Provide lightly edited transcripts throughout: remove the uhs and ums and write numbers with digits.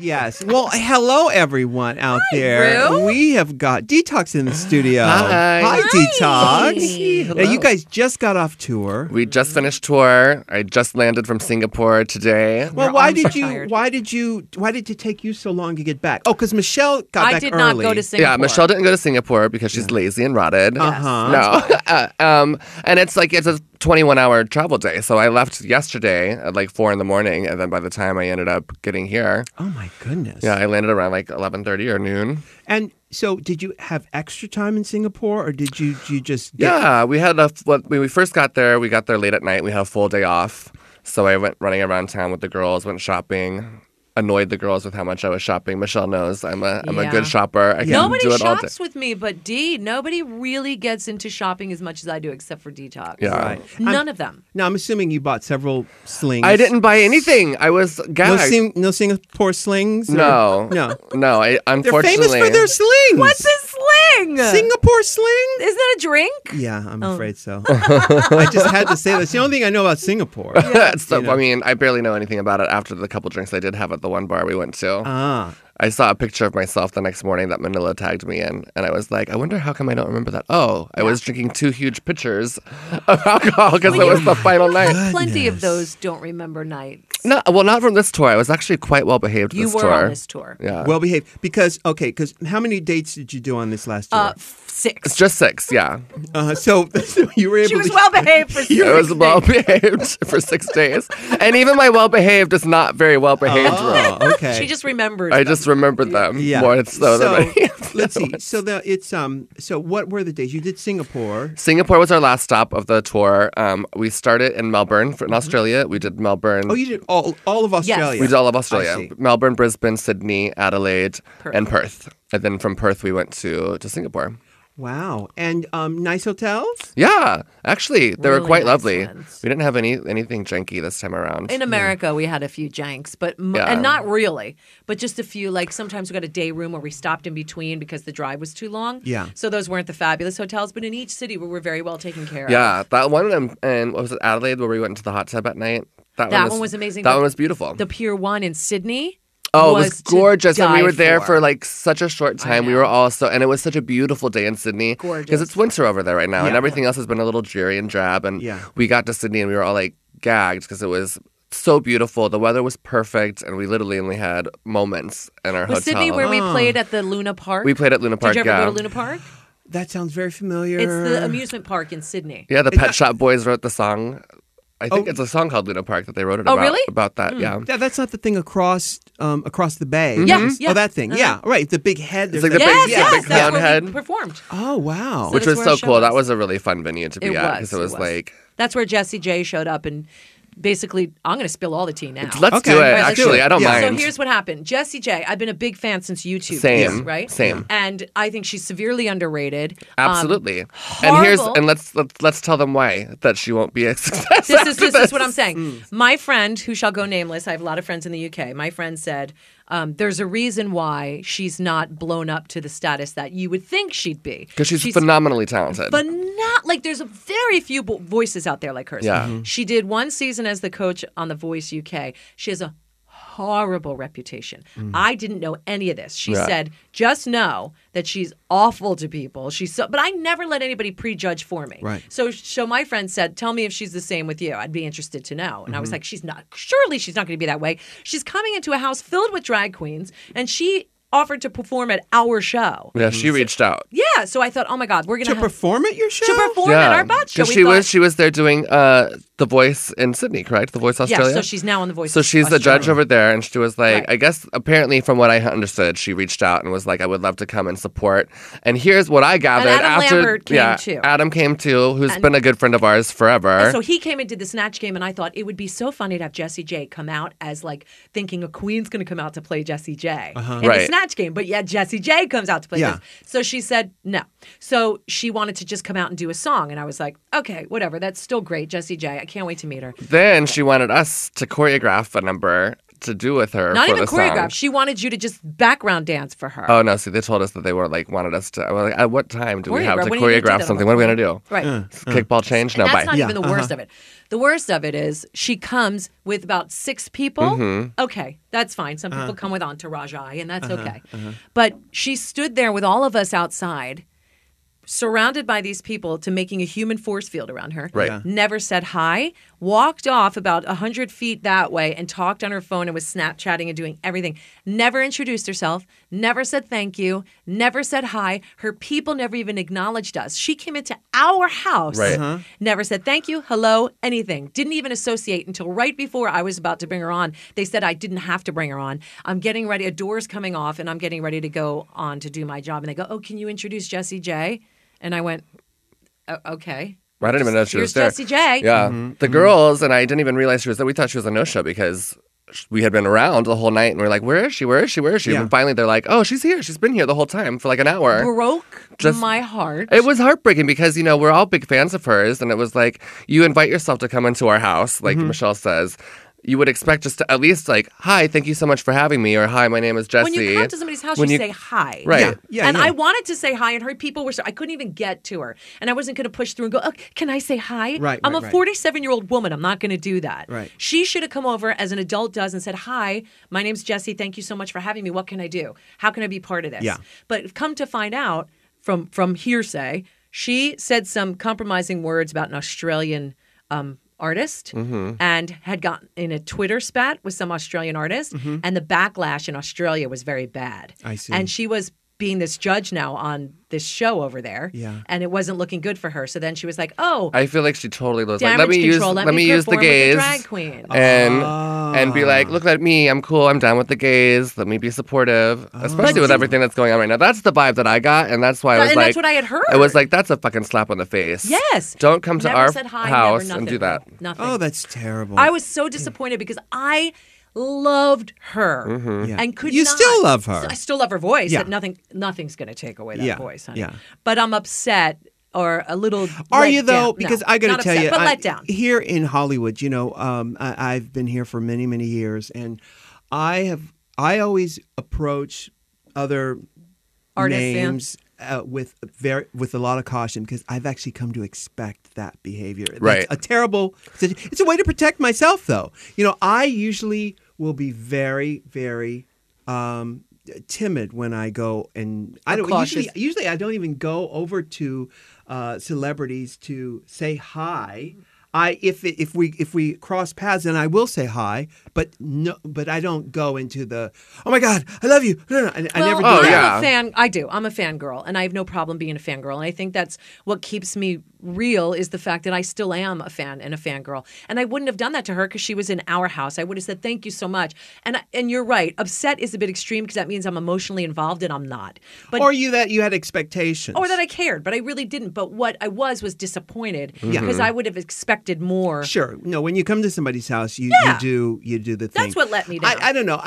Yes. Well, hello, everyone out there. Rue. We have got Detox in the studio. Hi. Hi, Detox. Hello. Now, you guys just got off tour. We just finished tour. I just landed from Singapore today. Well, Your why arms are did you? tired. Why did it take you so long to get back? Oh, because Michelle got I back did early. not go to Singapore. Yeah, Michelle didn't go to Singapore because she's lazy and rotted. Uh-huh. No. And it's a 21-hour travel day. So I left yesterday at like 4 a.m. and then by the time I ended up getting here, Oh my goodness. yeah, I landed around like 11:30 or noon. And so, did you have extra time in Singapore, or did you just? Get... Yeah, we had when we first got there, we got there late at night. We had a full day off. So I went running around town with the girls, went shopping. Annoyed the girls with how much I was shopping. Michelle knows I'm a Yeah. good shopper. I can Nobody do it all day. shops with me but Dee. Nobody really gets into shopping as much as I do, except for Detox. Yeah. Right. None of them. Now, I'm assuming you bought several slings. I didn't buy anything. I was No, gagged. no Singapore slings. or- No. no. No, I They're unfortunately. famous for their slings. What's a sling? Singapore sling? Isn't that a drink? Yeah, I'm afraid so. I just had to say that. It's the only thing I know about Singapore. So, You know. I mean, I barely know anything about it after the couple drinks I did have at the one bar we went to. Ah. I saw a picture of myself the next morning that Manila tagged me in, and I was like, I wonder how come I don't remember that. Oh, I was drinking 2 huge pitchers of alcohol because it was the final night. Plenty of those don't remember nights. No, well, not from this tour. I was actually quite well behaved You this were tour. on this tour. Yeah. Well behaved. Because how many dates did you do on this last tour? 6. It's just 6, yeah. So you were able She was to... well behaved for 6 I was days. well behaved for 6 days. And even my well behaved is not very well behaved. Oh, okay. She just remembers. I them. just remembered them Yeah. more so than any of the let's other see. ones. So what were the days? You did Singapore. Singapore was our last stop of the tour. We started in Melbourne in Australia. We did Melbourne. Oh, you did all of Australia. We did all of I Australia. see. Melbourne, Brisbane, Sydney, Adelaide, Perth. and Perth. And then from Perth, we went to Singapore. Wow. And nice hotels? Yeah, actually, they were Really quite nice lovely. ones. We didn't have anything janky this time around. In America, we had a few janks, but Yeah. and not really, but just a few. Like sometimes we got a day room where we stopped in between because the drive was too long. Yeah. So those weren't the fabulous hotels, but in each city we were very well taken care of. Yeah, that one and what was it, Adelaide, where we went into the hot tub at night? That one was amazing. That The- one was beautiful. The Pier 1 in Sydney. Oh, it was to gorgeous. And we die were there for. for like such a short time. We know. were also, and it was such a beautiful day in Sydney. Gorgeous. Because it's winter over there right now, and Yeah. everything else has been a little dreary and drab. And Yeah. we got to Sydney and we were all like gagged because it was so beautiful. The weather was perfect, and we literally only had moments in our Was hotel. Sydney where we played at the Luna Park? We played at Luna Park, Did you ever yeah. go to Luna Park? That sounds very familiar. It's the amusement park in Sydney. Yeah, the Pet Shop Boys wrote the song. I think it's a song called Luna Park that they wrote it Oh, about. really? About that, yeah. That's not the thing across the bay. Yeah, yeah. Oh, that thing. Yeah, right. The big head. It's There's like the that- big- Yes, the yes, big that's clown where head. we performed. Oh, wow. So Which that's was where so our show cool. That was. was a really fun venue to be It at was, because it was like, That's where Jessie J showed up and basically, I'm going to spill all the tea now. let's Okay. do it. All right, let's Actually, do it. I don't Yeah. So mind. here's what happened. Jessie J, I've been a big fan since YouTube. Same, days, right? same. And I think she's severely underrated. Absolutely. horrible. And let's tell them why that she won't be a success. This is what I'm saying. My friend, who shall go nameless, I have a lot of friends in the UK. My friend said, there's a reason why she's not blown up to the status that you would think she'd be. Because she's phenomenally talented. But not like there's a very few voices out there like hers. Yeah. Mhm. She did one season as the coach on The Voice UK. She has a horrible reputation. I didn't know any of this. She Yeah. said, just know that she's awful to people. But I never let anybody prejudge for me. Right. So my friend said, tell me if she's the same with you. I'd be interested to know. And I was like, surely she's not going to be that way. She's coming into a house filled with drag queens, and she offered to perform at our show. yeah, she reached out. Yeah, so I thought, oh my God, we're going To to perform at your show? to perform at our bot show. Because We she was there doing The Voice in Sydney, correct? The Voice Australia. Yeah, so she's now on The Voice. So she's the judge Australia. over there, and she was like, Right. I guess apparently from what I understood, she reached out and was like, I would love to come and support. And here's what I gathered Adam after Lambert came too. Adam came too, who's been a good friend of ours forever. And so he came and did the Snatch Game, and I thought it would be so funny to have Jessie J come out as like thinking a queen's going to come out to play Jessie J in the Right. Snatch Game, but yet Jessie J comes out to play Yeah. this. So she said no. So she wanted to just come out and do a song, and I was like, okay, whatever. That's still great, Jessie J. I can't wait to meet her. Then she wanted us to choreograph a number to do with her. Not for even the song. choreographed. She wanted you to just background dance for her. Oh no! See, they told us that they were like wanted us to. Well, like, at what time do we have to When are you gonna do choreograph that? something? I'm What are like, we gonna do? Right. Kickball change? No, And that's bye. not Yeah, even the worst of it. The worst of it is she comes with about 6 people. Mm-hmm. Okay, that's fine. Some people come with entourage, and that's okay. But she stood there with all of us outside, surrounded by these people, to making a human force field around her. Right. Yeah. Never said hi. Walked off about 100 feet that way and talked on her phone and was Snapchatting and doing everything. Never introduced herself. Never said thank you. Never said hi. Her people never even acknowledged us. She came into our house. Right. Never said thank you, hello, anything. Didn't even associate until right before I was about to bring her on. They said I didn't have to bring her on. I'm getting ready. A door's coming off, and I'm getting ready to go on to do my job. And they go, oh, can you introduce Jessie J? And I went, okay. I didn't even know she Here's was there. Jessie J. Yeah, the girls and I didn't even realize she was there. We thought she was a no-show because we had been around the whole night, and we are like, "Where is she? Where is she? Where is she?" Yeah. And finally, they're like, "Oh, she's here. She's been here the whole time for like an hour." Broke Just- my heart. It was heartbreaking because we're all big fans of hers, and it was like you invite yourself to come into our house, like Michelle says. You would expect just to at least like, hi, thank you so much for having me, or hi, my name is Jessie. When you come to somebody's house, When you you- say hi. Right. Yeah, and yeah. I wanted to say hi, and her people were I couldn't even get to her. And I wasn't going to push through and go, oh, can I say hi? Right, I'm right, a right. 47-year-old woman. I'm not going to do that. Right. She should have come over as an adult does and said, hi, my name's Jessie. Thank you so much for having me. What can I do? How can I be part of this? Yeah. But come to find out from hearsay, she said some compromising words about an Australian artist and had gotten in a Twitter spat with some Australian artist, and the backlash in Australia was very bad. I see. And she was being this judge now on this show over there, Yeah. and it wasn't looking good for her. So then she was like, "Oh, I feel like she totally was like, damage let me control. Let me use the perform with the gays drag queen." and be like, look at me, I'm cool, I'm down with the gays. Let me be supportive, especially with everything that's going on right now. That's the vibe that I got, and that's why I was And like, that's what I had heard. It was like that's a fucking slap on the face. Yes. Don't come to Never our said hi, house never and do nothing. that. Nothing. Oh, that's terrible. I was so disappointed because I loved her Yeah. and could You not. still love her. I still love her voice. Yeah. Nothing's going to take away that Yeah. voice, honey. Yeah. But I'm upset or a little. Are let you though? down. Because No, I got not to tell upset, you, but let down. here in Hollywood, I've been here for many, many years, and I always approach other Artists, yeah. names with a lot of caution because I've actually come to expect that behavior. Right. That's a terrible. It's a way to protect myself, though. I usually will be very, very timid when I go, and I don't cautious. usually I don't even go over to celebrities to say hi. If we cross paths, then I will say hi, but I don't go into the oh my God, I love you. No, I never do Oh, that. yeah. I'm a fan. I do. I'm a fangirl, and I have no problem being a fangirl. And I think that's what keeps me real is the fact that I still am a fan and a fangirl. And I wouldn't have done that to her because she was in our house. I would have said thank you so much. And you're right. Upset is a bit extreme because that means I'm emotionally involved, and I'm not. But Or you had expectations. or that I cared, but I really didn't. But what I was disappointed Yeah. because I would have expected more. Sure. No, when you come to somebody's house, you Yeah. do the thing. That's what let me down. I don't know.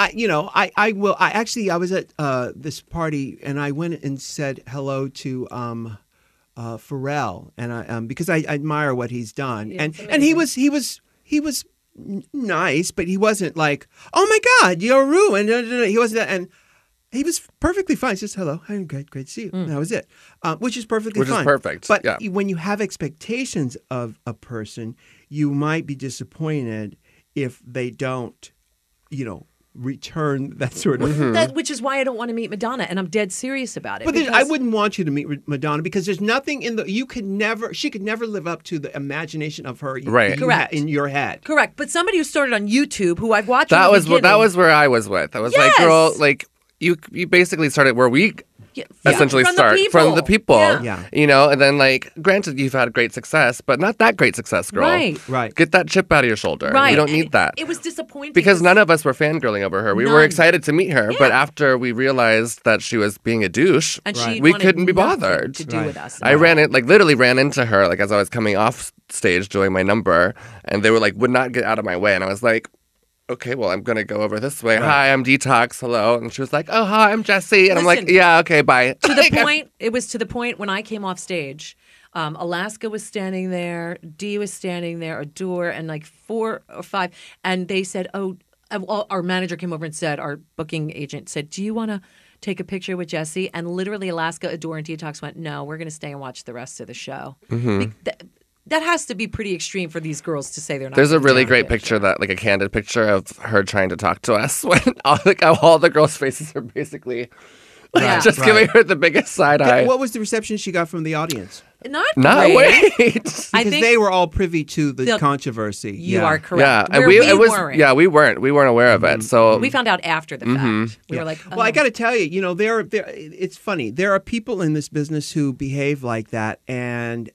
I was at this party and I went and said hello to Pharrell, and I because I admire what he's done, Yeah, it's and he was nice, but he wasn't like, oh my God, you're ruined. He wasn't that, and he was perfectly fine. He says hello, hi, great to see you. And that was it, which is perfectly Which is fine. perfect, But yeah. when you have expectations of a person, you might be disappointed if they don't, return that sort of. Which is why I don't want to meet Madonna, and I'm dead serious about it. But I because- wouldn't want you to meet Madonna because there's nothing she could never live up to the imagination of her Right. Correct. in your head. Correct, but somebody who started on YouTube, who I've watched, That from the was beginning, where I was with. I was Yes! like, girl, like you basically started where we Yeah, essentially from start the from the people. Yeah. Yeah. And then like granted you've had great success, but not that great success, girl. Right. Get that chip out of your shoulder. Right. You don't need that. It was disappointing because none of us were fangirling over her. We were None. excited to meet her, but Yeah. after we realized that she was being a douche, and she we wanted couldn't be nothing bothered. to do Right. with us. I literally ran into her like as I was coming off stage doing my number, and they were like would not get out of my way, and I was like, okay, well I'm gonna go over this way. Hi, I'm Detox. Hello, and she was like, oh hi, I'm Jessie, and I'm like, Listen, yeah, okay, bye. to the point. It was to the point when I came off stage. Alaska was standing there, Dee was standing there, Adore, and like 4 or 5, and they said, "Oh." our manager came over and said, our booking agent said, do you want to take a picture with Jesse? And literally Alaska, Adore, and Detox went, no, we're going to stay and watch the rest of the show. That has to be pretty extreme for these girls to say they're not. There's a gonna really take great picture that, like a candid picture of her trying to talk to us when all the girls' faces are basically Yeah. just giving her the biggest side eye. What was the reception she got from the audience? Not No, great. wait. Because I think they were all privy to the the- controversy. you yeah. are correct. Yeah, and Where it was weren't. yeah, we weren't aware of it. So We found out after the fact. We were like, Well, I oh. got to tell you, it's funny. There are people in this business who behave like that, and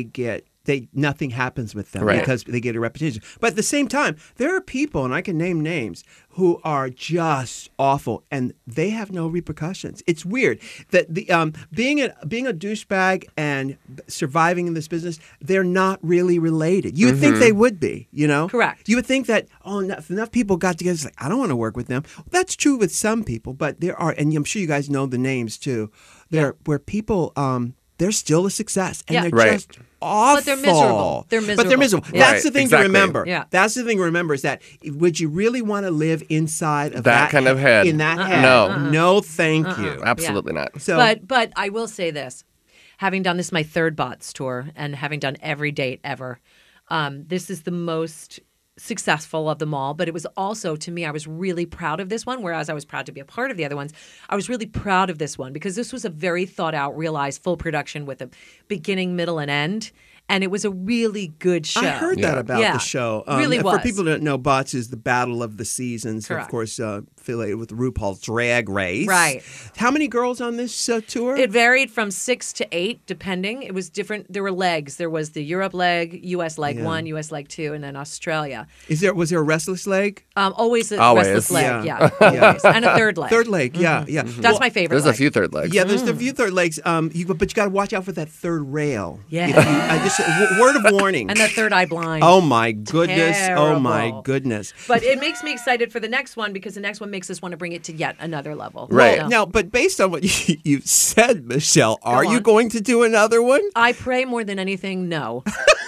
nothing happens with them Right. because they get a reputation. But at the same time, there are people, and I can name names, who are just awful, and they have no repercussions. It's weird that being a douchebag and surviving in this business, they're not really related. You would think they would be, Correct. You would think that if enough people got together, it's like, I don't want to work with them. That's true with some people, but there are, and I'm sure you guys know the names too. Where people they're still a success, and Yeah. they're Right. just awful. But they're miserable. They're But they're miserable. miserable. Yeah. That's the thing exactly. to remember. Yeah. That's the thing to remember is that would you really want to live inside of That kind of head. In that head? No. No, thank you. absolutely not. So, But I will say this, having done this my third Bots tour and having done every date ever, this is the most successful of them all. But it was also, to me, I was really proud of this one, whereas I was proud to be a part of the other ones. I was really proud of this one because this was a very thought out, realized full production with a beginning, middle, and end. And it was a really good show. I heard that about Yeah. the show. Really For was. people that don't know, Bots is the Battle of the Seasons, Correct. of course, affiliated with RuPaul's Drag Race. Right. How many girls on this tour? It varied from 6 to 8, depending. It was different. There were legs. There was the Europe leg, U.S. leg 1, U.S. leg 2, and then Australia. Was there a restless leg? Always a Always. restless leg, Yeah. always. And a third leg. Third leg, yeah. That's my favorite There's a leg. few third legs. Yeah, there's a few third legs. But you got to watch out for that third rail. Yeah. Word of warning. And the third eye blind. Oh my goodness! Oh my Terrible. goodness! But it makes me excited for the next one because the next one makes us want to bring it to yet another level. Right. So, Now, but based on what you've said, Michelle, are you on. going to do another one? I pray more than anything, no.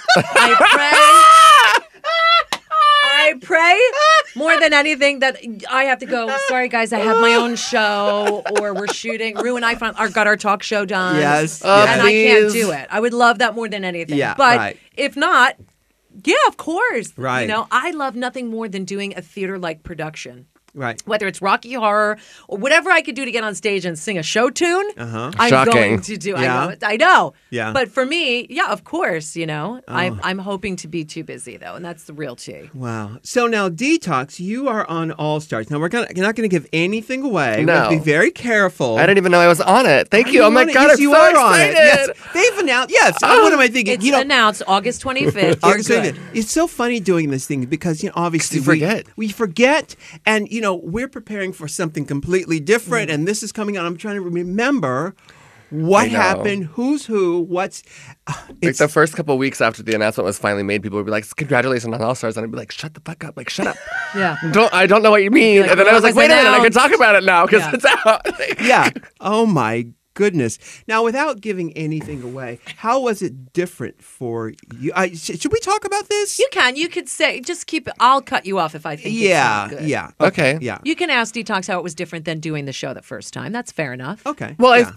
I pray more than anything that I have to go, sorry guys, I have my own show, or we're shooting. Rue and I got our talk show done. Yes. And I can't please. do it. I would love that more than anything. Yeah, But right. if not, yeah, of course. Right. I love nothing more than doing a theater-like production. Right. Whether it's Rocky Horror or whatever I could do to get on stage and sing a show tune, I'm Shocking. going to do. Yeah. I know. Yeah. But for me, yeah, of course, I'm hoping to be too busy though, and that's the real tea. Wow. So now, Detox, you are on All Stars. Now, you're not going to give anything away. We have to No. be very careful. I didn't even know I was on it. Thank you. Oh my God, yes, I'm you so are on it. excited. Yes, they've announced. Yes. What am I thinking? It's announced August 25th. You're August 25th. good. It's so funny doing this thing because obviously You forget. we forget, and we're preparing for something completely different, and this is coming out. I'm trying to remember what I know. happened, who's who, what's. Like It's the first couple of weeks after the announcement was finally made, people would be like, "Congratulations on All Stars," and I'd be like, "Shut the fuck up! Like, shut up! Yeah. I don't know what you mean." Like, and then I was well, like, "Wait a minute, I can announced. talk about it now because Yeah. it's out." yeah. Oh my goodness. Now, without giving anything away, how was it different for you? Should we talk about this? You can. You could say, just keep it. I'll cut you off if I think it's Yeah. not good. Yeah. Okay. Yeah. You can ask Detox how it was different than doing the show the first time. That's fair enough. Okay. Well, yeah.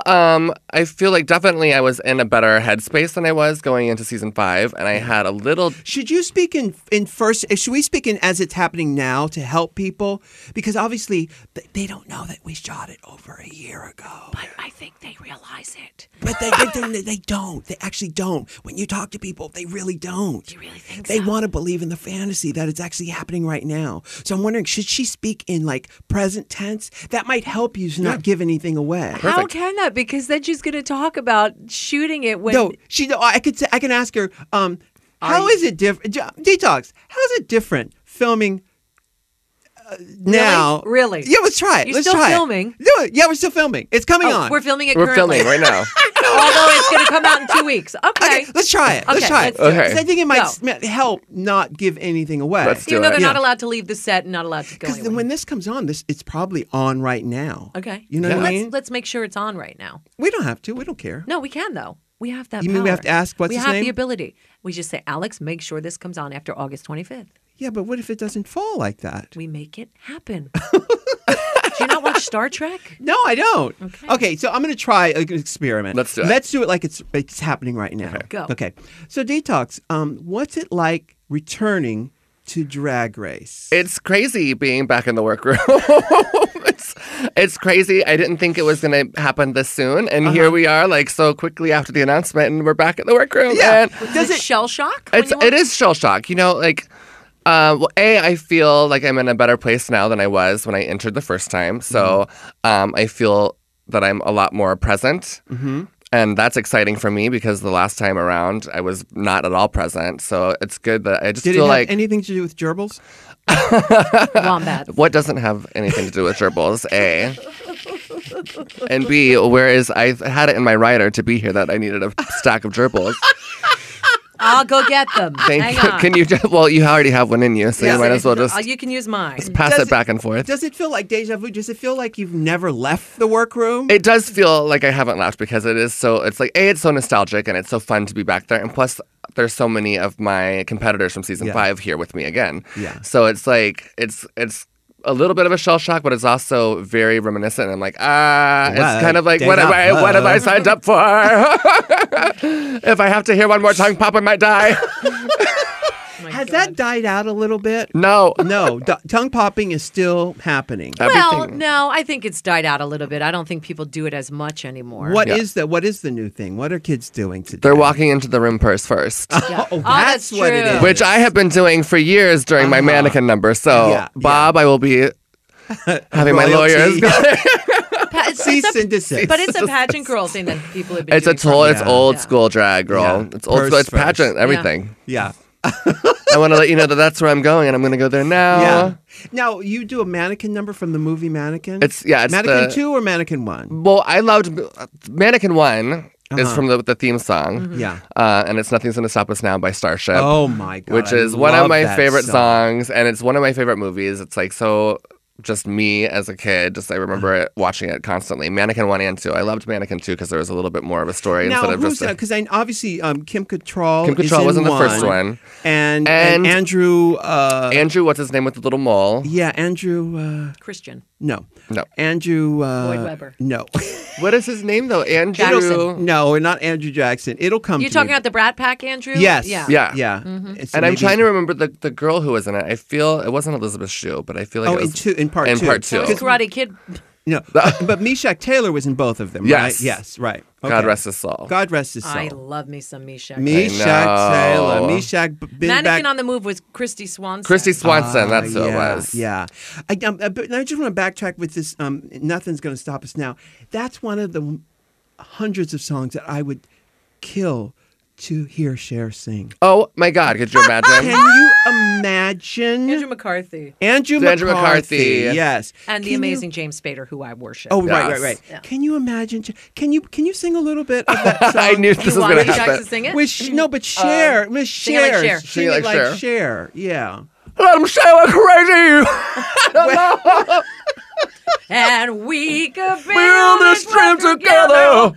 I feel like definitely I was in a better headspace than I was going into season 5, and I had a little. Should you speak in first? Should we speak in as it's happening now to help people? Because obviously they don't know that we shot it over a year ago. But I think they realize it. But they don't. They actually don't. When you talk to people, they really don't. You really think They so? want to believe in the fantasy that it's actually happening right now. So I'm wondering, should she speak in like present tense? That might help you to not give anything away. How can that? Because then she's going to talk about shooting it when. No, I can ask her. How is it different? Detox. How is it different filming now? Really? Yeah, let's try it. You're Let's still try filming? it. Do it. Yeah, we're still filming. It's coming on. We're filming it We're currently. filming right now. Although it's going to come out in 2 weeks. Okay. Okay, let's try it. Let's Okay, try let's it. do it. Okay. 'Cause I think it might Go. help not give anything away. Let's do Even though it. they're not Yeah. allowed to leave the set and not allowed to go Because anywhere. when this comes on, it's probably on right now. Okay. You know what I Let's, mean? let's make sure it's on right now. We don't have to. We don't care. No, we can though. We have that You power. mean we have to ask what's we his have name? the ability. We just say, Alex, make sure this comes on after August 25th. Yeah, but what if it doesn't fall like that? We make it happen. Do you not watch Star Trek? No, I don't. Okay. Okay, so I'm going to try an experiment. Let's do it. Let's do it like it's happening right now. Okay. Go. Okay. So Detox, what's it like returning to Drag Race? It's crazy being back in the workroom. it's crazy. I didn't think it was going to happen this soon, and here we are, like so quickly after the announcement, and we're back in the workroom. Yeah. And Does it shell shock? when you it is shell shock. You know, like. Well, I feel like I'm in a better place now than I was when I entered the first time. So I feel that I'm a lot more present. Mm-hmm. And that's exciting for me because the last time around, I was not at all present. So it's good that I just Did it feel have like... anything to do with gerbils? Wombats. What doesn't have anything to do with gerbils, A. And B, whereas I had it in my rider to be here that I needed a stack of gerbils. I'll go get them. Thank Hang you. on. Can you just... Well, you already have one in you, so you might as well just You can use mine. pass Does it back and forth. Does it feel like deja vu? Does it feel like you've never left the workroom? It does feel like I haven't left because it is so. It's like A, it's so nostalgic and it's so fun to be back there, and plus there's so many of my competitors from season 5 here with me again. Yeah. So it's like it's a little bit of a shell shock, but it's also very reminiscent. I'm like, it's kind of like what have I signed up for? If I have to hear one more tongue pop, I might die. Oh my Has God. that died out a little bit? No. No, tongue popping is still happening. Well, Everything. no, I think it's died out a little bit. I don't think people do it as much anymore. What Yeah. is that? What is the new thing? What are kids doing today? They're walking into the room purse first. Yeah. Oh, that's what it true. is. Which I have been doing for years during my mannequin number. So, Yeah, Bob, I will be having my Royalty. lawyers. Cease and desist. But it's a pageant girl thing that people have been It's a doing for total, years. it's old Yeah. school drag, girl. Yeah. It's old Purse school, it's first. pageant, everything. Yeah. I want to let you know that that's where I'm going, and I'm going to go there now. Yeah. Now, you do a mannequin number from the movie Mannequin? It's Mannequin the- 2 or Mannequin 1? Well, I loved Mannequin 1 is from the theme song. Yeah. And it's Nothing's Gonna Stop Us Now by Starship. Oh, my God. Which I is one of love my that favorite song. songs, and it's one of my favorite movies. It's like so just me as a kid. Just I remember it, watching it constantly. Mannequin 1 and 2. I loved Mannequin 2 because there was a little bit more of a story Now, instead of who's just. because obviously Kim Cattrall Kim is Cattrall in was in the first one. And And- Andrew... Andrew, what's his name with the little mole? yeah, Andrew... Christian. no. No. Andrew... Lloyd Webber. No. What is his name though? Andrew. Jackson. No, not Andrew Jackson. It'll come You to talking me. about the Brat Pack, Andrew? Yes. Yeah. Yeah. Yeah. Mm-hmm. So And I'm maybe- trying to remember the girl who was in it. I feel it wasn't Elizabeth Shue, but I feel like Oh, it was in part in two. part two. That was Karate Kid. No, but Meshack Taylor was in both of them, Yes. right? Yes, right. God Okay. rest his soul. God rest his soul. I love me some Meshack. Meshack I Taylor. know. Meshack been Mannequin back. on the Move was Christy Swanson. Christy Swanson, that's who yeah, it was. Yeah. But I just want to backtrack with this. Nothing's going to stop us now. That's one of the hundreds of songs that I would kill to hear Cher sing. Oh my God, could you imagine? Can you imagine? Andrew McCarthy. Andrew Andrew McCarthy. McCarthy. Yes. And the Can you- amazing James Spader, who I worship. Oh, right, Yes. right. Yeah. Can you imagine? Can you sing a little bit of that song? I knew this was you want going to Meshack happen. to sing it? With no, but Cher, Miss sing it like Cher, Cher. sing Sing it it like like Cher. Yeah. Let him say we're crazy. And we could Build this dream together.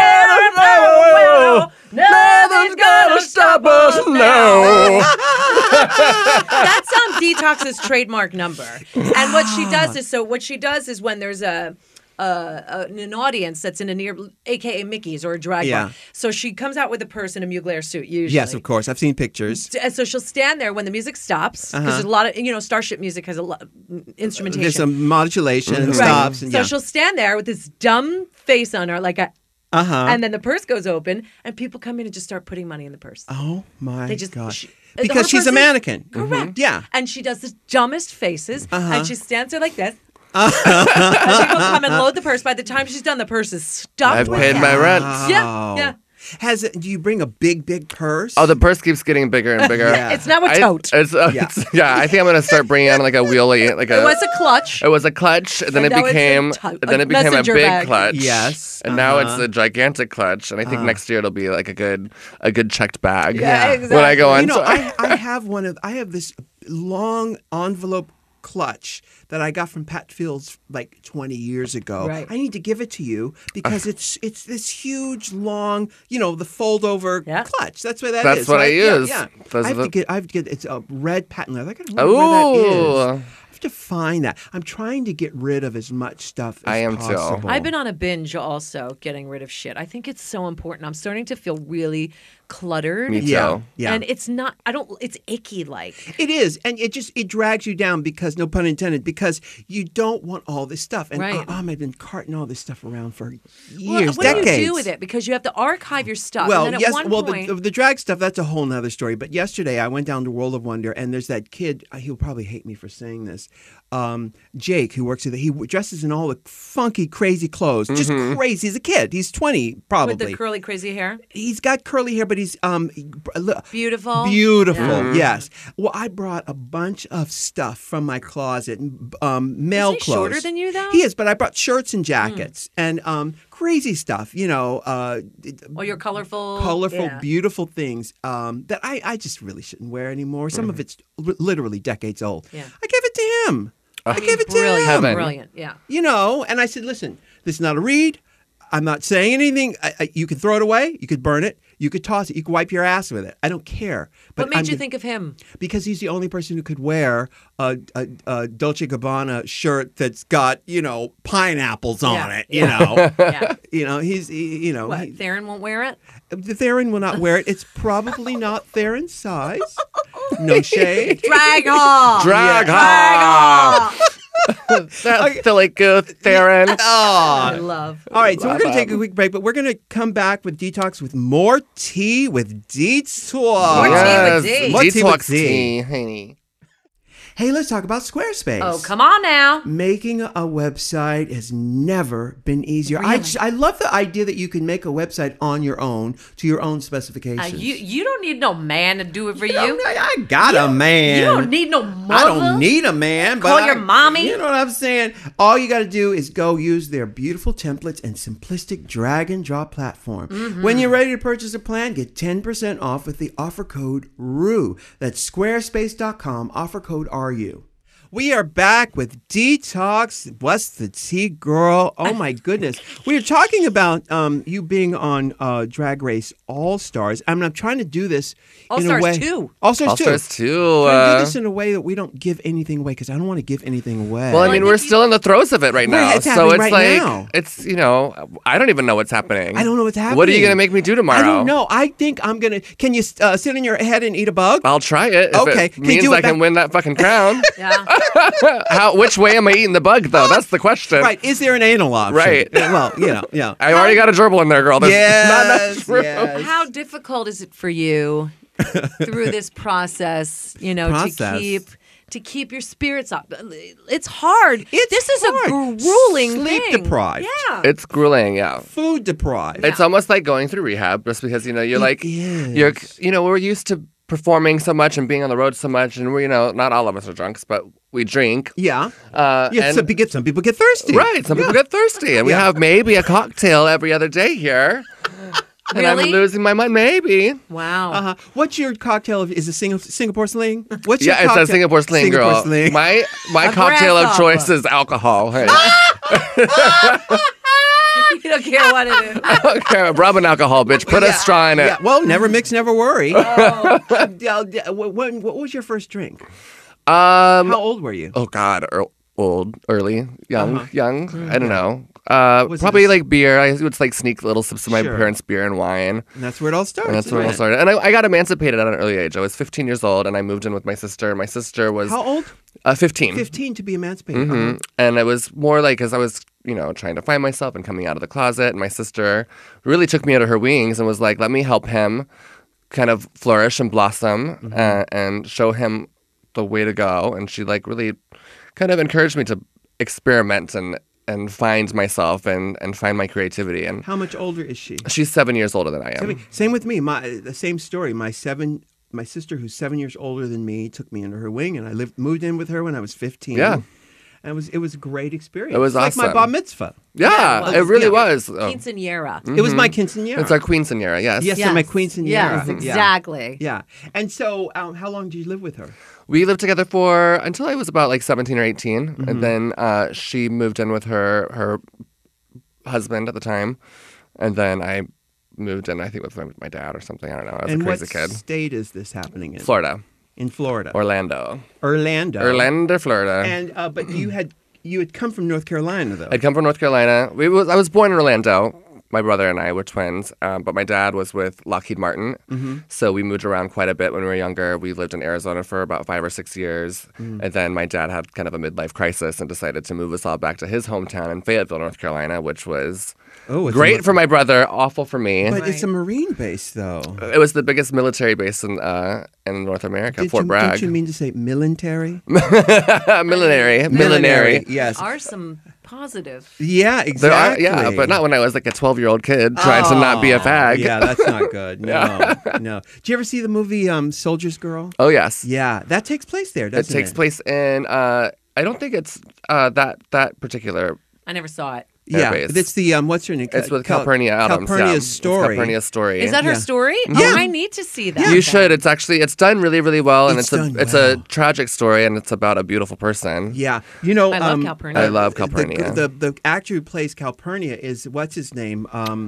Nothing's gonna stop us now. That's Detox's trademark number. And what she does is when there's an audience that's in a near, aka Mickey's or a drag Yeah. bar. So she comes out with a person in a Mugler suit usually. Yes, of course. I've seen pictures. And so she'll stand there when the music stops because there's a lot of Starship music has a lot of instrumentation. There's some modulation and Right. stops. And, So yeah. she'll stand there with this dumb face on her, like a, and then the purse goes open, and people come in and just start putting money in the purse. Oh my They just gosh! her Because she's a purse is- mannequin. Correct. Yeah. And she does the dumbest faces, and she stands there like this. And people come and load the purse. By the time she's done, the purse is stuffed. I've with paid cash. my rent. Yeah. Do you bring a big purse? Oh, the purse keeps getting bigger and bigger. Yeah. It's now a tote. I think I'm gonna start bringing on like a wheelie, like a. It was a clutch. It was a clutch, and then And it now it's a became, tote, then a it became a messenger big bag. clutch. Yes, and now it's a gigantic clutch, and I think next year it'll be like a good checked bag. Yeah, When I go on, You know, so- I have this long envelope clutch that I got from Pat Fields like 20 years ago. Right. I need to give it to you because it's this huge, long, the fold over Yeah. clutch. That's what that That's is. what I use. Yeah. Those I are have to get it's a red patent leather. I got to remember where that Oh. is. I have to find that. I'm trying to get rid of as much stuff as I am too. possible. I've been on a binge also getting rid of shit. I think it's so important. I'm starting to feel really cluttered. Me too. Yeah. And it's not, it's icky like. It is, and it drags you down because, no pun intended, because you don't want all this stuff. And Right. I've been carting all this stuff around for Well, years, what decades. do you do with it? Because you have to archive your stuff. Well, and then at yes. one Well, point, the drag stuff, that's a whole nother story. But yesterday, I went down to World of Wonder, and there's that kid. He'll probably hate me for saying this. Jake, who works there, he dresses in all the funky, crazy clothes. Just crazy. He's a kid. He's 20, probably. with the curly, crazy hair. He's got curly hair, but he's Beautiful. beautiful. Yeah. Yes. Well, I brought a bunch of stuff from my closet, male Is he clothes. shorter than you, though? He is, but I brought shirts and jackets and crazy stuff. Or your colorful. Yeah. Beautiful things that I just really shouldn't wear anymore. Some of it's literally decades old. Yeah. I gave it to him. I gave it to Brilliant. him. Heaven. Brilliant. Yeah. And I said, listen, this is not a read. I'm not saying anything. You could throw it away. You could burn it. You could toss it. You could wipe your ass with it. I don't care. But What made you think of him? Because he's the only person who could wear a Dolce Gabbana shirt that's got, pineapples on it. Yeah. He's What? Theron won't wear it? Theron will not wear it. It's probably not Theron's size. No shade. Drag Hall. Drag Hall. That silly goose, Theron. I love. All right, so we're going to take a quick break, but we're going to come back with Detox with more tea with Deets Talk. More tea with D. More tea with Detox D. tea, honey. Hey, let's talk about Squarespace. Oh, come on now. Making a website has never been easier. Really? I love the idea that you can make a website on your own to your own specifications. You don't need no man to do it for you. I got a man. You don't need no mother. I don't need a man. Call but your mommy. You know what I'm saying? All you got to do is go use their beautiful templates and simplistic drag and drop platform. Mm-hmm. When you're ready to purchase a plan, get 10% off with the offer code RU. That's squarespace.com, offer code RU. We are back with Detox. What's the tea, girl? Oh my goodness. We were talking about you being on Drag Race All Stars. I'm trying to do this All in Stars a way. 2. All Stars 2. All-Stars 2. Trying to do this in a way that we don't give anything away because I don't want to give anything away. Well, I I mean, think we're you- still in the throes of it right now. it's so happening it's right like, now. it's, I don't even know what's happening. I don't know what's happening. What are you going to make me do tomorrow? I don't know. I think I'm going to. Can you sit on your head and eat a bug? I'll try it. If Okay. It Can you means do it I can back- win that fucking crown. Yeah. Which way am I eating the bug, though? That's the question. Right. Is there an anal option? Right. Well, yeah. I already got a gerbil in there, girl. There's not enough Yes, room. yes. How difficult is it for you through this process, Process. to keep your spirits up? It's hard. It's this is hard. a grueling Sleep thing. deprived. Yeah. It's grueling, yeah. Food deprived. It's almost like going through rehab just because, you're like, is. we're used to performing so much and being on the road so much. And we're, not all of us are drunks, but we drink. Yeah. And- Some people get thirsty. Right. Some people get thirsty. And we have maybe a cocktail every other day here. And I'm Really? losing my mind, maybe. Wow. What's your cocktail? Is it Singapore sling? What's your Yeah, it's cocktail? a Singapore sling, Singapore girl. sling. My A cocktail of grasshopper. choice is alcohol. Hey. You don't care what it is. I don't care. Rub an alcohol, bitch. Put a straw in it. Yeah. Well, never mix, never worry. What was your first drink? How old were you? Oh God, old, early, young. I don't know. Was it Probably a- like beer. I would like sneak little sips of my Sure. parents' beer and wine. And that's where it all starts. And that's where it all isn't started. And I got emancipated at an early age. I was 15 years old, and I moved in with my sister. My sister was How old? 15. 15 to be emancipated. Mhm. And it was more like as I was, trying to find myself and coming out of the closet. And my sister really took me under her wings and was like, let me help him kind of flourish and blossom and show him the way to go. And she really kind of encouraged me to experiment and find myself and find my creativity. And How much older is she? she's 7 years older than I am. Same with me. The same story. My sister, who's 7 years older than me, took me under her wing, and I moved in with her when I was 15. Yeah. And it was a great experience. It was It's like my awesome. bar mitzvah. Yeah, it really was. Oh. Quinceañera. It was my quinceañera. It's our quinceañera, yes. Yes, and my quinceañera. Yes, Yeah. exactly. Yeah. And so, how long did you live with her? We lived together for until I was about like 17 or 18. And then she moved in with her husband at the time. And then I moved in, I think, with my dad or something. I don't know. I was And a crazy what kid. state is this happening in? Florida. In Florida. Orlando, Florida. And but you had come from North Carolina though. I'd come from North Carolina. I was born in Orlando. My brother and I were twins, but my dad was with Lockheed Martin. So we moved around quite a bit when we were younger. We lived in Arizona for about 5 or 6 years. And then my dad had kind of a midlife crisis and decided to move us all back to his hometown in Fayetteville, North Carolina, which was it's great for my brother, awful for me. But it's a Marine base though. It was the biggest military base in North America, Fort Bragg. Did you mean to say military? Millenary. Yes. There are some positive. Yeah, There are, exactly. but not when I was like a 12-year-old kid trying to not be a fag. Yeah, that's not good. No, no. Did you ever see the movie Soldier's Girl? Oh, yes. Yeah, that takes place there, It doesn't it? takes place in, I don't think it's that particular. I never saw it. Yeah, Airbase. it's the what's her name? It's with Calpurnia Adams. Calpurnia's yeah. story. It's Calpurnia's story. Is that her Yeah. story? Yeah. Oh, I need to see that. You then. should. It's done really, really well, and It's done it's well. a tragic story, and it's about a beautiful person. Yeah, you know, I love Calpurnia. I love Calpurnia. The actor who plays Calpurnia is what's his name?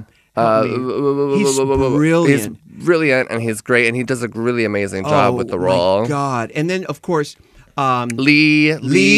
He's brilliant. He's brilliant, and he's great, and he does a really amazing job with the role. Oh my God! And then of course, Lee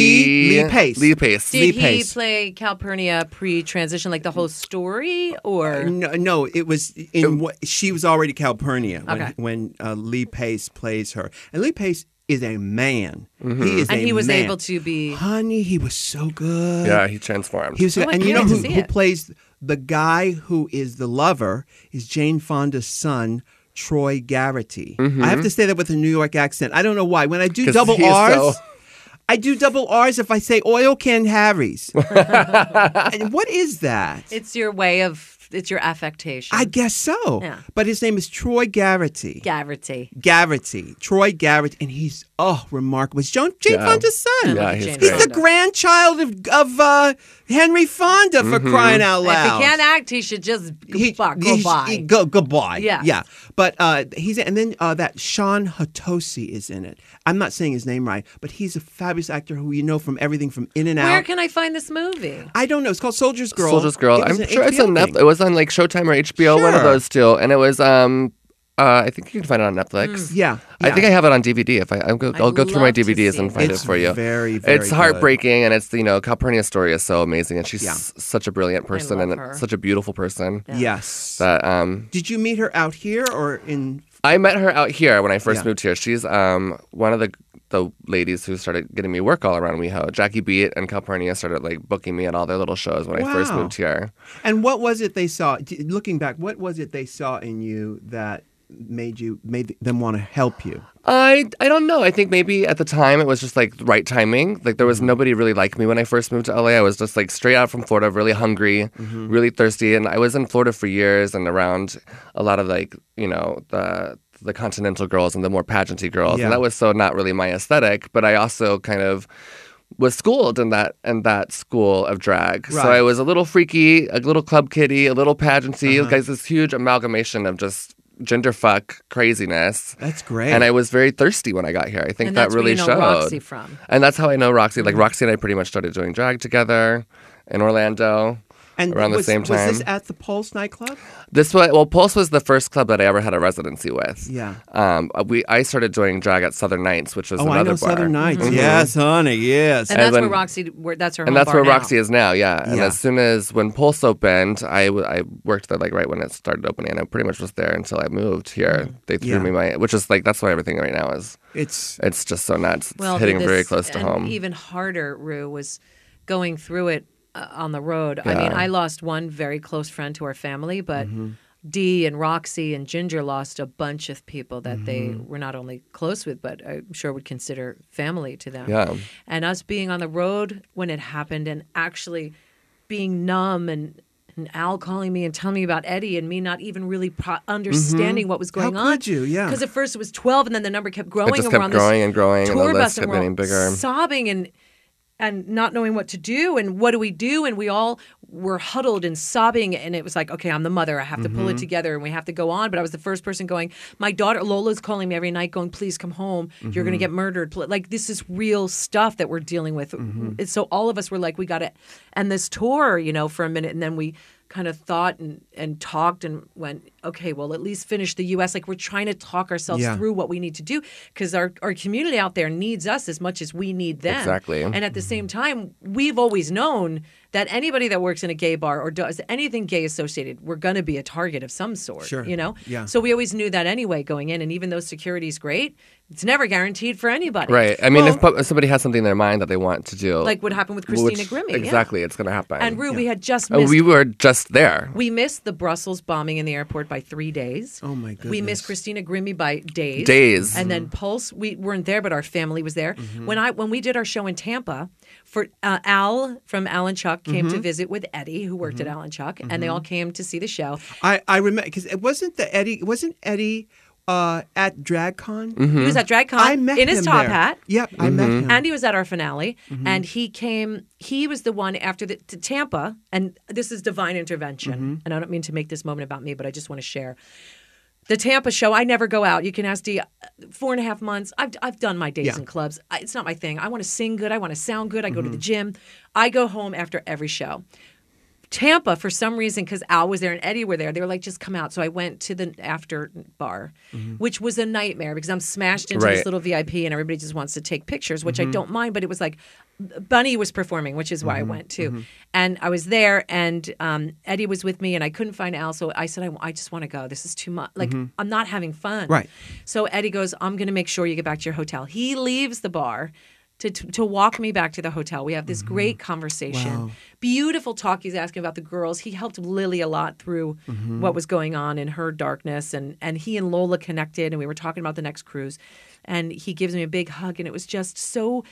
Pace. Lee Pace. Did Lee he Pace. play Calpurnia pre-transition, like the whole story, or No, it was in what she was already Calpurnia Okay. when Lee Pace plays her, and Lee Pace is a man. He is and a he was man. able to be? Honey, he was so good. Yeah, he transformed. He was, Oh, I and you can't know wait to see who it. plays the guy who is the lover is Jane Fonda's son, Troy Garrity. I have to say that with a New York accent. I don't know why. When I do 'Cause double he's R's, so- I do double R's if I say oil can Harry's. And what is that? It's your way of. It's your affectation. I guess so. Yeah. But his name is Troy Garrity. Garrity. Garrity. Troy Garrity. And he's, remarkable. It's Jane Fonda's son. Yeah, love he's Jane He's great. the Fonda. grandchild of Henry Fonda for crying out loud. If he can't act, he should just go by. Goodbye. Yeah. Yeah. But he's and then that Sean Hatosi is in it. I'm not saying his name right, but he's a fabulous actor who you know from everything from In and Where Out. can I find this movie? I don't know. It's called Soldier's Girl. Soldier's Girl. It was I'm an sure it's on HBO Netflix. thing. It was on like Showtime or HBO, one of Sure. those two. And it was I think you can find it on Netflix. Yeah. I think I have it on DVD. If I'll go through my love to DVDs see and it. find It's it for you. very, very It's good. heartbreaking, and it's Calpurnia's story is so amazing, and she's Yeah. such a brilliant person love and her. such a beautiful person. Yes. That Did you meet her out here or in? I met her out here when I first Yeah. moved here. She's one of the ladies who started getting me work all around WeHo. Jackie Beat and Calpurnia started like booking me at all their little shows when I first Wow. moved here. And what was it they saw? Looking back, what was it they saw in you that made them want to help you? I don't know. I think maybe at the time it was just like the right timing. Like there was nobody really like me when I first moved to LA. I was just like straight out from Florida, really hungry, really thirsty, and I was in Florida for years and around a lot of like the continental girls and the more pageanty girls, Yeah. and that was so not really my aesthetic. But I also kind of was schooled in that school of drag. So Right. I was a little freaky, a little club kitty, a little pageanty, like this huge amalgamation of just gender fuck craziness. That's great. And I was very thirsty when I got here. I think And that that's where really you know showed. Roxy from. And that's how I know Roxy. Like Roxy and I pretty much started doing drag together in Orlando. and around the same Was this time. at the Pulse nightclub? Pulse was the first club that I ever had a residency with. Yeah. I started doing drag at Southern Nights, which was Oh, another I know bar. Southern Nights. Yes, honey. Yes. And that's when- where Roxy. That's her. And home that's bar where now. Roxy is now, yeah. And Yeah. as soon as when Pulse opened, I worked there like right when it started opening, and I pretty much was there until I moved here. They threw Yeah. me which is like that's why everything right now is. It's It's just so nuts. It's Well, hitting this- very close to and home. Even harder, Rue, was going through it on the road. I Yeah. mean, I lost one very close friend to our family, but Mm-hmm. Dee and Roxy and Ginger lost a bunch of people that they Mm-hmm. were not only close with, but I'm sure would consider family to them. Yeah. And us being on the road when it happened and actually being numb and Al calling me and telling me about Eddie and me not even really understanding what was going How on. could you? Yeah. Because at first it was 12 and then the number kept growing. It just and we're kept on this growing and growing, and the tour list bus kept and we're getting bigger. sobbing and and not knowing what to do and what do we do, and we all were huddled and sobbing, and it was like, okay, I'm the mother, I have to pull it together and we have to go on. But I was the first person going, my daughter Lola's calling me every night going, please come home, you're going to get murdered. Like, this is real stuff that we're dealing with. So all of us were like, we got to end this tour, for a minute. And then we kind of thought and talked and went, okay, well, at least finish the U.S. Like, we're trying to talk ourselves through what we need to do, because our community out there needs us as much as we need them. Exactly. And at the same time, we've always known that anybody that works in a gay bar or does anything gay associated, we're going to be a target of some sort, Sure. Yeah. So we always knew that anyway going in. And even though security's great, it's never guaranteed for anybody. Right. I mean, if somebody has something in their mind that they want to do. Like what happened with Christina Grimmie. Exactly. It's going to happen. And Rue, we had just missed. We were just there. We missed the Brussels bombing in the airport by 3 days. Oh, my goodness. We missed Christina Grimmie by days. Days. And then Pulse, we weren't there, but our family was there. When we did our show in Tampa, for Al from Al and Chuck came to visit with Eddie, who worked at Al and Chuck, and they all came to see the show. I remember, because it wasn't Eddie at DragCon? He was at DragCon I met in his him top there. hat. Yep, I met him. And he was at our finale, and he came. He was the one after to Tampa, and this is divine intervention. And I don't mean to make this moment about me, but I just want to share. The Tampa show, I never go out. You can ask Dee. 4.5 months. I've done my days in clubs. It's not my thing. I want to sing good. I want to sound good. I go to the gym. I go home after every show. Tampa, for some reason, because Al was there and Eddie were there, they were like, just come out. So I went to the after bar, which was a nightmare because I'm smashed into this little VIP and everybody just wants to take pictures, which I don't mind. But it was like Bunny was performing, which is why I went too. And I was there and Eddie was with me and I couldn't find Al. So I said, I just want to go. This is too much. Like, I'm not having fun. Right. So Eddie goes, I'm going to make sure you get back to your hotel. He leaves the bar to walk me back to the hotel. We have this great conversation. Wow. Beautiful talk. He's asking about the girls. He helped Lily a lot through what was going on in her darkness. And he and Lola connected, and we were talking about the next cruise. And he gives me a big hug, and it was just so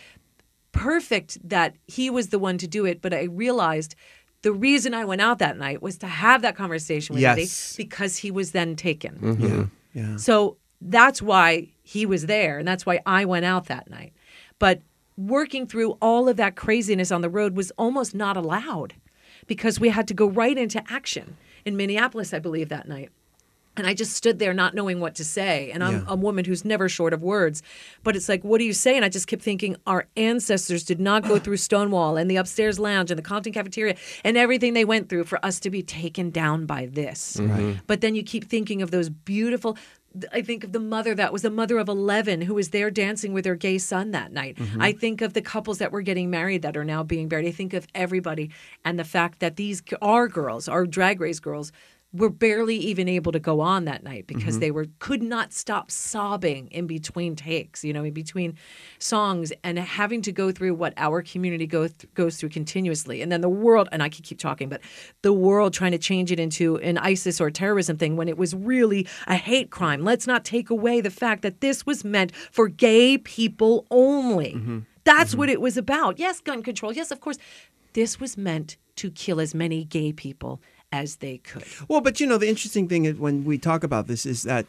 perfect that he was the one to do it. But I realized the reason I went out that night was to have that conversation with Eddie, because he was then taken. Yeah. So that's why he was there, and that's why I went out that night. But working through all of that craziness on the road was almost not allowed because we had to go right into action in Minneapolis, I believe, that night. And I just stood there not knowing what to say. And I'm a woman who's never short of words. But it's like, what do you say? And I just kept thinking our ancestors did not go through Stonewall and the upstairs lounge and the Compton cafeteria and everything they went through for us to be taken down by this. But then you keep thinking of those beautiful... I think of the mother that was a mother of 11 who was there dancing with her gay son that night. I think of the couples that were getting married that are now being buried. I think of everybody and the fact that these our girls, our Drag Race girls, were barely even able to go on that night because they could not stop sobbing in between takes, in between songs, and having to go through what our community goes through continuously. And then the world, and I could keep talking, but the world trying to change it into an ISIS or terrorism thing when it was really a hate crime. Let's not take away the fact that this was meant for gay people only. That's what it was about. Yes, gun control. Yes, of course. This was meant to kill as many gay people as they could. Well, but the interesting thing is when we talk about this is that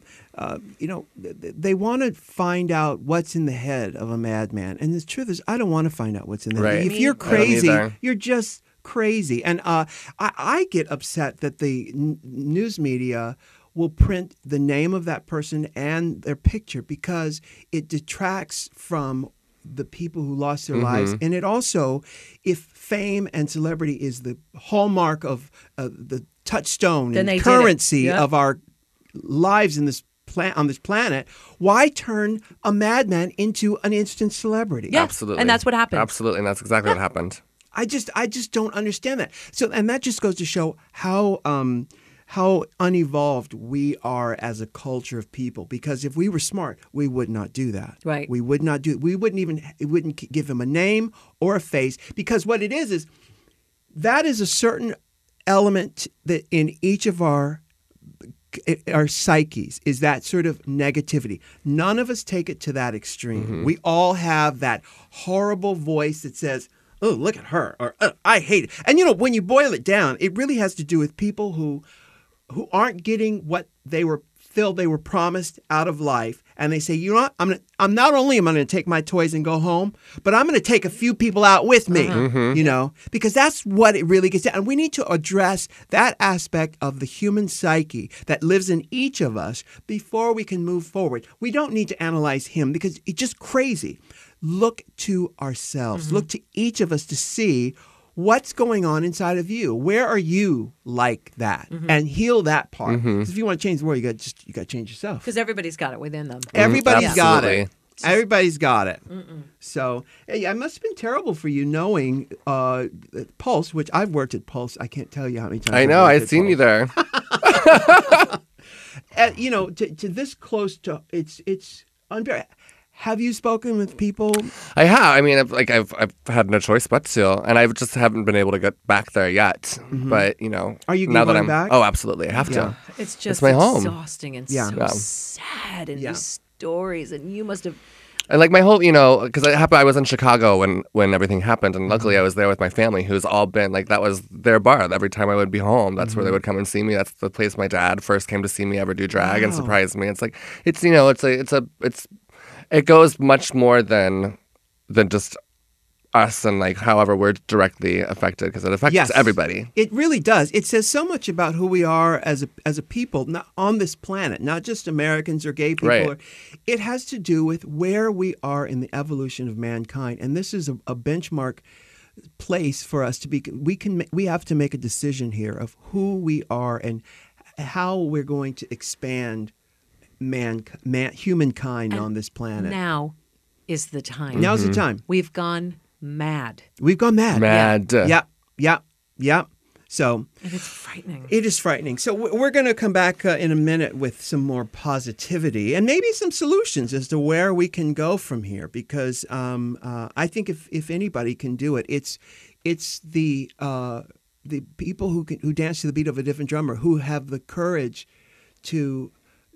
they want to find out what's in the head of a madman, and the truth is, I don't want to find out what's in the head. If you're crazy, you're just crazy, and I get upset that the news media will print the name of that person and their picture because it detracts from the people who lost their lives. And it also, if fame and celebrity is the hallmark of the touchstone and currency of our lives in this on this planet, why turn a madman into an instant celebrity? Yeah, absolutely. And that's what happened. Absolutely, and that's exactly what happened. I just don't understand that. So, and that just goes to show how unevolved we are as a culture of people. Because if we were smart, we would not do that. Right. We would not do. We wouldn't give him a name or a face. Because what it is that is a certain element that in each of our psyches is that sort of negativity. None of us take it to that extreme. We all have that horrible voice that says, "Oh, look at her," or "I hate it." And when you boil it down, it really has to do with people who aren't getting what they were promised out of life, and they say, you know what, I'm not only am I going to take my toys and go home, but I'm going to take a few people out with me, you know, because that's what it really gets down. And we need to address that aspect of the human psyche that lives in each of us before we can move forward. We don't need to analyze him because it's just crazy. Look to ourselves. Look to each of us to see what's going on inside of you. Where are you like that? And heal that part. 'Cause if you want to change the world, you got to change yourself. Because everybody's got it within them. Everybody's got Absolutely. it. Everybody's got it. So it must have been terrible for you knowing Pulse, which I've worked at Pulse. I can't tell you how many times. I know. worked I've at seen you Pulse. there. You know, to this close to it's unfair. Have you spoken with people? I have. I mean, I've had no choice but to, and I just haven't been able to get back there yet. But you know, Are you now that going I'm back? Oh, absolutely, I have to. It's just my home. exhausting and Yeah. so Yeah. sad and Yeah. these stories. And you must have. And like my whole, you know, because it happened. I was in Chicago when everything happened, and luckily I was there with my family, who's all been like that was their bar. Every time I would be home, that's where they would come and see me. That's the place my dad first came to see me ever do drag and surprised me. It's like it's you know it goes much more than just us and like however we're directly affected because it affects Yes. everybody. It really does. It says so much about who we are as a people not on this planet, not just Americans or gay people. Right. It has to do with where we are in the evolution of mankind, and this is a benchmark place for us to be. We have to make a decision here of who we are and how we're going to expand humankind on this planet. Now is the time. Now's the time. We've gone mad. We've gone mad. Mad. Yep. So And it's frightening. it is frightening. So we're going to come back in a minute with some more positivity and maybe some solutions as to where we can go from here. Because I think if anybody can do it, it's the people who dance to the beat of a different drummer, who have the courage to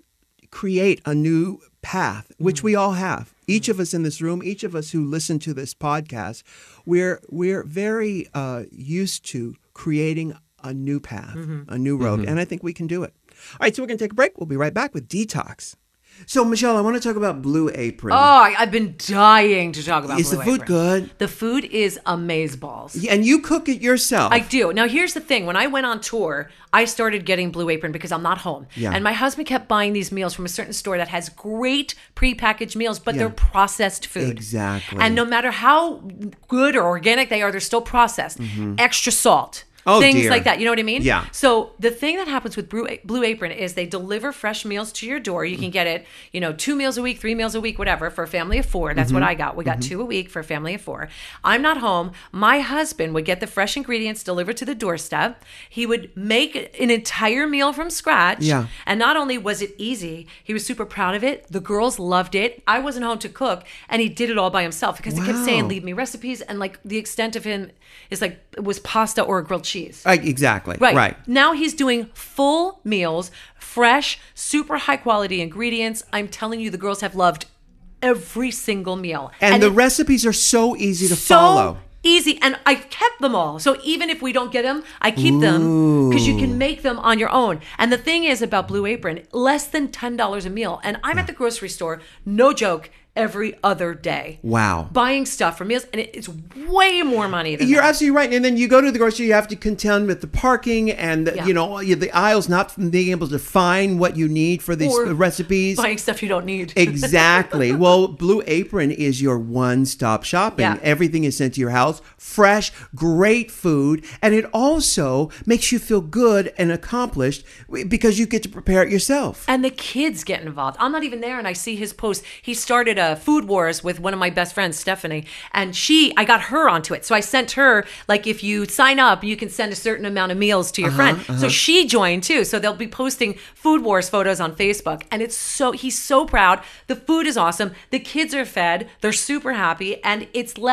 create a new path, which we all have. Each of us in this room, each of us who listen to this podcast, we're very used to creating a new path, a new road, and I think we can do it. All right, so we're going to take a break. We'll be right back with Detox. So, Michelle, I want to talk about Blue Apron. Oh, I've been dying to talk about Is the Blue food Apron. good? The food is amazeballs. Yeah, and you cook it yourself. I do. Now, here's the thing. When I went on tour, I started getting Blue Apron because I'm not home. Yeah. And my husband kept buying these meals from a certain store that has great prepackaged meals, but Yeah. they're processed food. Exactly. And no matter how good or organic they are, they're still processed. Extra salt. Oh, Things dear. like that. You know what I mean? Yeah. So the thing that happens with Blue Apron is they deliver fresh meals to your door. You can get it, 2 meals a week, 3 meals a week, whatever, for a family of 4. That's what I got. We got 2 a week for a family of 4. I'm not home. My husband would get the fresh ingredients delivered to the doorstep. He would make an entire meal from scratch. Yeah. And not only was it easy, he was super proud of it. The girls loved it. I wasn't home to cook, and he did it all by himself because he kept Wow. saying, leave me recipes. And like the extent of him is like, it was pasta or grilled cheese. Exactly. Right. Now he's doing full meals, fresh, super high quality ingredients. I'm telling you, the girls have loved every single meal. And the it- recipes are so easy to so follow. easy. And I've kept them all. So even if we don't get them, I keep them because you can make them on your own. And the thing is about Blue Apron, less than $10 a meal. And I'm at the grocery store, no joke, every other day. Wow. Buying stuff for meals. And it's way more money than You're that. absolutely right. And then you go to the grocery, you have to contend with the parking and, Yeah. the aisles not being able to find what you need for these Or recipes. Buying stuff you don't need. Exactly. Well, Blue Apron is your one-stop shopping. Yeah. Everything is sent to your house, fresh, great food, and it also makes you feel good and accomplished because you get to prepare it yourself. And the kids get involved. I'm not even there, and I see his post. He started a food wars with one of my best friends, Stephanie, and I got her onto it. So I sent her, like, if you sign up, you can send a certain amount of meals to your friend. So she joined too. So they'll be posting food wars photos on Facebook, and he's so proud. The food is awesome. The kids are fed. They're super happy, and it's less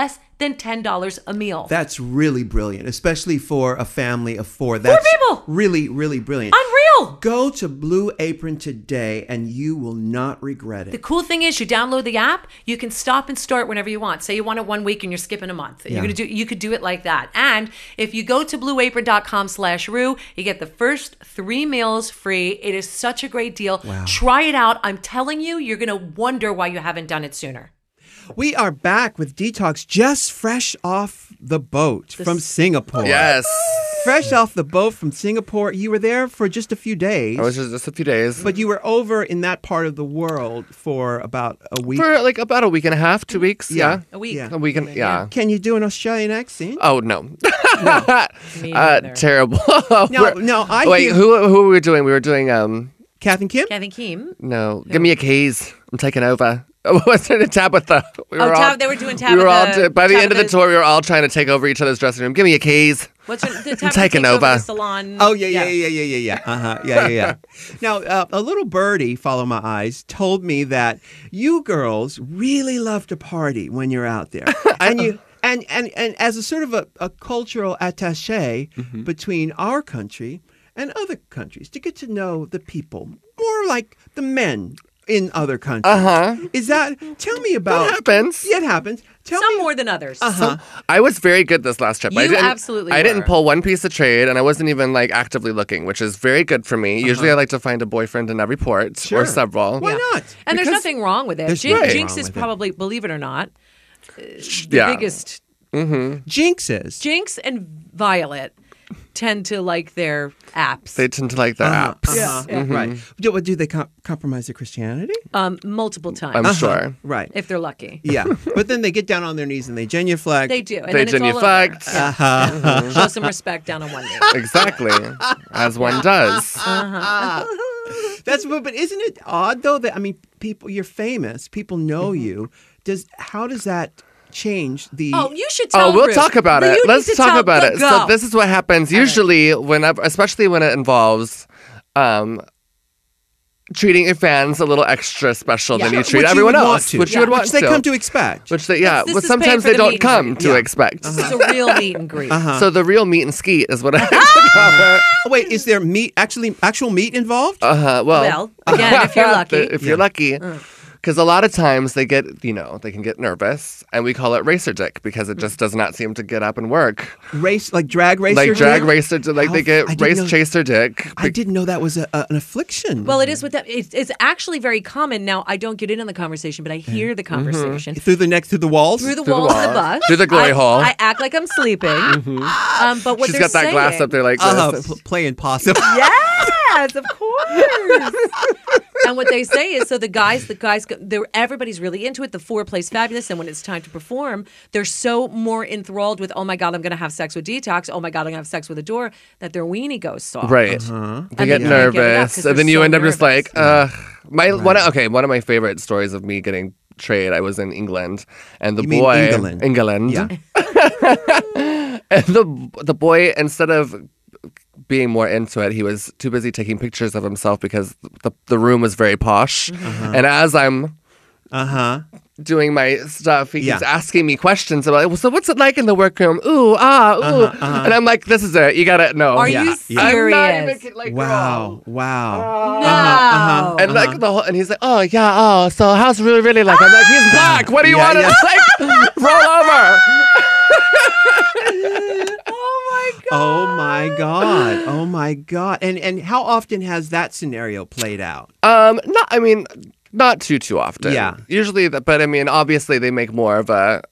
than $10 a meal. That's really brilliant, especially for a family of 4. That's people. really, really brilliant. Unreal. Go to Blue Apron today, and you will not regret The it. cool thing is, you download the app, you can stop and start whenever you want. Say you want it 1 week and you're skipping a month. Yeah. You could do it like that. And if you go to blueapron.com/Rue, you get the first 3 meals free. It is such a great deal. Wow. Try it out. I'm telling you, you're going to wonder why you haven't done it sooner. We are back with Detox, just fresh off the boat from Singapore. Yes. Fresh off the boat from Singapore. You were there for just a few days. I was just a few days. But you were over in that part of the world for about a week. For like about a week and a half, 2 weeks. Yeah. A week. Yeah. A week and, yeah. Can you do an Australian accent? Oh, no. Me neither. Terrible. No, I Wait, hear- who were we doing? We were doing, Kath and Kim? Kevin Keem. no, give me a keys. I'm taking over. What's it? Tabitha. We Oh, were they were doing We were all, Tabitha- by the end of the Tabitha- tour, we were all trying to take over each other's dressing room. Give me your keys. What's your, the taking over. The salon. Oh, yeah. Uh-huh. Yeah. Now, a little birdie, follow my eyes, told me that you girls really love to party when you're out there. And you and as a sort of a cultural attaché between our country and other countries to get to know the people, more like the men in other countries. Is that, tell me about. That happens. Yeah, it happens. Tell Some me. more than others. I was very good this last trip. You I didn't, absolutely I didn't were. pull one piece of trade, and I wasn't even like actively looking, which is very good for me. Usually, I like to find a boyfriend in every port Sure. or several. Why not? And there's Because- nothing wrong with it. There's Jinx, nothing Jinx wrong is with it. probably, believe it or not, the Yeah. biggest. Jinx is. Jinx and Violet tend to like their apps. They tend to like their apps. Right. Do they compromise their Christianity? Multiple times, I'm sure. Right. if they're lucky. Yeah. But then they get down on their knees and they genuflect. They do. And They then it's all over. genuflect. Yeah. Show some respect down on one knee. Exactly. As one does. That's but isn't it odd though that people, you're famous, people know you. How does that change the? Oh, you should tell Oh, we'll Ruth. talk about You it. need Let's to talk tell- about it. go. So this is what happens usually especially when it involves treating your fans a little extra special than Yeah. you treat Which you everyone would want else, to. which Yeah. you would want Which they to. come to expect. Which they, This but is sometimes paying they for the meet don't and come greet. to Yeah. expect. This is a real meet and greet. So the real meet and skeet is what I like to call it. Oh, wait, is there actual meat involved? Well, again, if you're lucky. If you're lucky. Because a lot of times they can get nervous, and we call it racer dick because it just does not seem to get up and work. Race like drag racer. Like drag dick? racer, like How they I get didn't race know- chaser dick. I didn't know that was an affliction. Well, it is with that. It's actually very common. Now, I don't get in on the conversation, but I hear the conversation. through the walls. Through the walls of the wall. bus. Through the glory hole. I act like I'm sleeping. But what She's they're got that saying, glass up there like this. Playing possum. Yes, of course. And what they say is, so the guys, everybody's really into it. The four plays fabulous, and when it's time to perform, they're so more enthralled with, oh my god, I'm going to have sex with Detox. Oh my god, I'm going to have sex with Adore, that their weenie goes soft. Right. They And get they can't give it up nervous. 'cause And then they're you so end up just like, nervous. one of my favorite stories of me getting trade, I was in England and the You mean boy England? Yeah. and the boy, instead of being more into it, he was too busy taking pictures of himself because the room was very posh. And as I'm doing my stuff, he keeps asking me questions about, well, so what's it like in the workroom? Ooh, ooh. And I'm like, this is it. You gotta know. Are Yeah, you yeah. I'm not serious? even kidding, like, Wow. girl. Wow. No. And like the whole, and he's like, oh yeah, oh, so how's it really like? I'm like, he's black. What do you Yeah, want to yeah. like roll over? Oh my god. Oh my god. And how often has that scenario played out? Not too often. Yeah. Usually, but I mean, obviously, they make more of a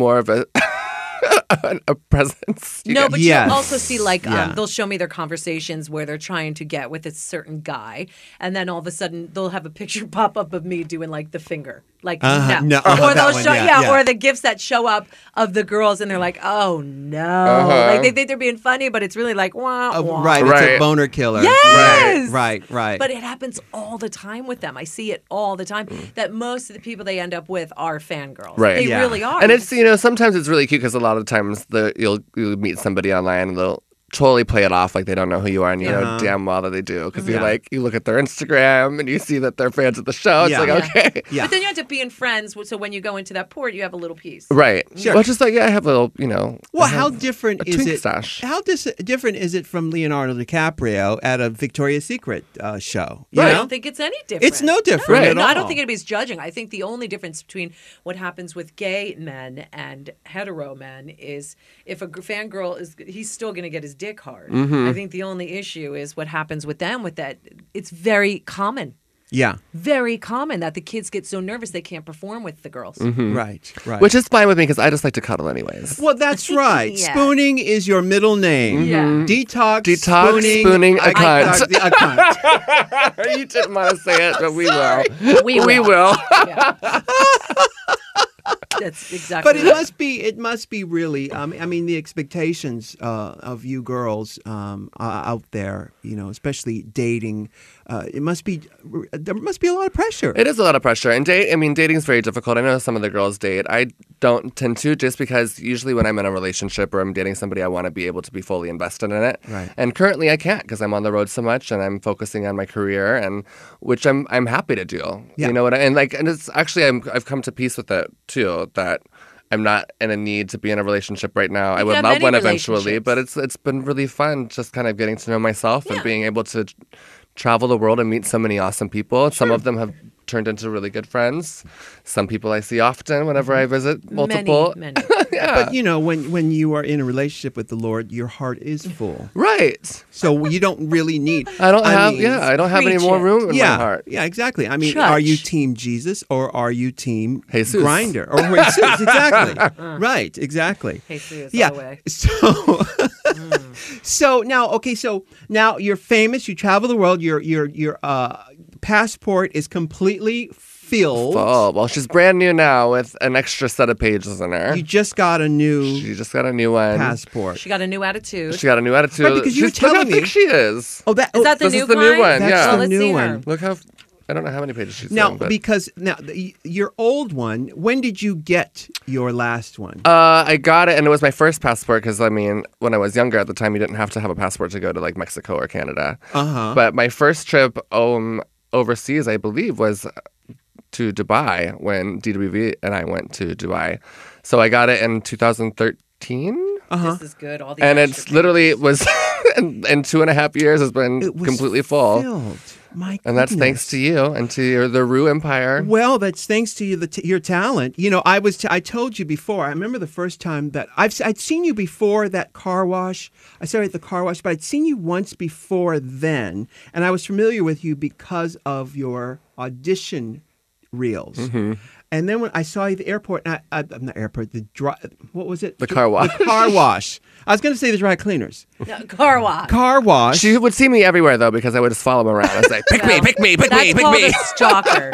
a presence. No, but Yes. you'll also see Yeah. they'll show me their conversations where they're trying to get with a certain guy, and then all of a sudden they'll have a picture pop up of me doing like the finger, like No. or Oh, they'll that one, show yeah. or the gifts that show up of the girls, and they're like, oh no, like they think they're being funny, but it's really like wah, wah. Right. It's a Right. boner killer. Yes! Right. But it happens all the time with them. I see it all the time. That most of the people they end up with are fangirls. Right. They Yeah. really are. And it's sometimes it's really cute because a lot of times you'll meet somebody online and they'll totally play it off like they don't know who you are, and you know Uh-huh. damn well that they do, because you Yeah. like you look at their Instagram and you see that they're fans of the show. It's Yeah. like, Yeah. okay, Yeah. But then you end up being friends. So when you go into that port, you have a little piece. right. Sure. Well, just like I have a little, Well, I how have different a is twink it? stash. How different is it from Leonardo DiCaprio at a Victoria's Secret show? You I know? don't think it's any different. It's no different Right. at No, all. I don't think anybody's judging. I think the only difference between what happens with gay men and hetero men is if a fangirl is, he's still going to get his dick hard. I think the only issue is what happens with them with that. It's very common. Yeah. Very common that the kids get so nervous they can't perform with the girls. Right. Right. Which is fine with me because I just like to cuddle anyways. well, that's right. Yeah. Spooning is your middle name. Yeah. Detox. Detox, spooning, a cunt. A cunt. You didn't want to say it, but we will. We We will. will. Yeah. That's exactly. But it must be really. I mean, the expectations of you girls out there, especially dating. There must be a lot of pressure. It is a lot of pressure. And dating is very difficult. I know some of the girls date. I don't tend to, just because usually when I'm in a relationship or I'm dating somebody, I want to be able to be fully invested in it. Right. And currently I can't because I'm on the road so much and I'm focusing on my career, and which I'm happy to do. Yeah. You know what? And it's actually I've come to peace with it too, that I'm not in a need to be in a relationship right now. I would have love many one eventually, but relationships. it's been really fun just kind of getting to know myself Yeah. and being able to travel the world and meet so many awesome people. Some of them have turned into really good friends. Some people I see often whenever I visit multiple. Many. Yeah. But when you are in a relationship with the Lord, your heart is full. Right. So you don't really need. I don't have mean, I don't have any preach more it. room in yeah, my heart. yeah, exactly. I mean, Church. are you team Jesus or are you team Jesus. Grinder or Jesus? Exactly. Right. Exactly. Jesus, Yeah. all the way. So, so now you're famous. You travel the world. Your passport is completely filled. Oh, well, she's brand new now with an extra set of pages in her. You just got a new She just got a new one. passport. She got a new attitude. She got a new attitude. Right, because you were Look how telling me- thick she is. Oh, that Is that the this new is the new kind? one, That's yeah. the Let's new see one. her. Look how I don't know how many pages she's Now, in, but because your old one. When did you get your last one? I got it, and it was my first passport because, I mean, when I was younger at the time, you didn't have to have a passport to go to, like, Mexico or Canada. Uh-huh. But my first trip overseas, I believe, was to Dubai when DWV and I went to Dubai. So I got it in 2013. This is good. All the And extra it's literally was in 2.5 years has been It was completely full. filled. My And that's goodness. thanks to you and to the Rue Empire. Well, that's thanks to you, your talent. I told you before. I remember the first time that I'd seen you before that car wash. I saw you at the car wash, but I'd seen you once before then, and I was familiar with you because of your audition reels. Mm-hmm. And then when I saw you at the airport, not airport, what was it? The car wash. The car wash. I was going to say the dry cleaners. No, car wash. Car wash. She would see me everywhere, though, because I would just follow him around and say, pick me, pick me, pick me, That's pick called me. a stalker.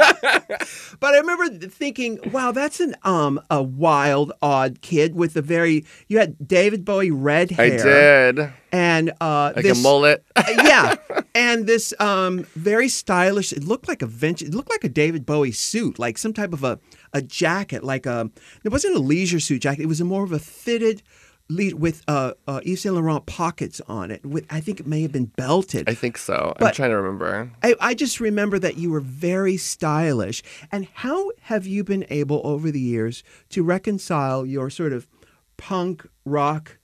But I remember thinking, wow, that's a wild, odd kid with you had David Bowie red I hair. did. And Like this, a mullet. yeah. And this very stylish, it looked like a David Bowie suit, like some type of a jacket, it wasn't a leisure suit jacket. It was more of a fitted with Yves Saint Laurent pockets on it. I think it may have been belted. I think so. I'm But- trying to remember. I just remember that you were very stylish. And how have you been able over the years to reconcile your sort of punk rock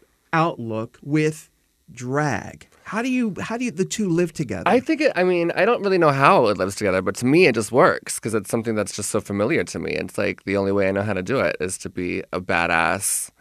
outlook with drag? How do the two live together? I think I don't really know how it lives together, but to me it just works because it's something that's just so familiar to me. It's like the only way I know how to do it is to be a badass,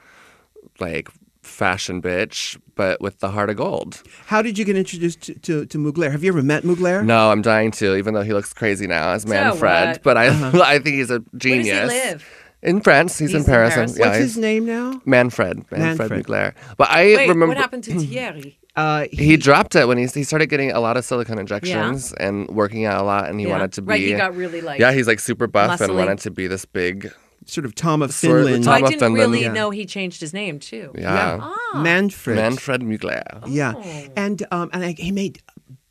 like, fashion bitch, but with the heart of gold. How did you get introduced to Mugler? Have you ever met Mugler? No, I'm dying to, even though he looks crazy now as Manfred. what? But I think he's a genius. Where does he live? In France. He's in Paris. Paris. Yeah, What's he's his name now? Manfred Manfred. Mugler. But I Wait, remember what happened to Thierry? he dropped it when he started getting a lot of silicone injections and working out a lot, and he Yeah. wanted to be Right, he got really, like, yeah, he's like super buff and muscly. wanted to be this big Sort of Tom of Sort of Finland. Tom I of didn't Finland. really Yeah. know he changed his name too. yeah. Manfred. Manfred Mugler. Yeah, and he made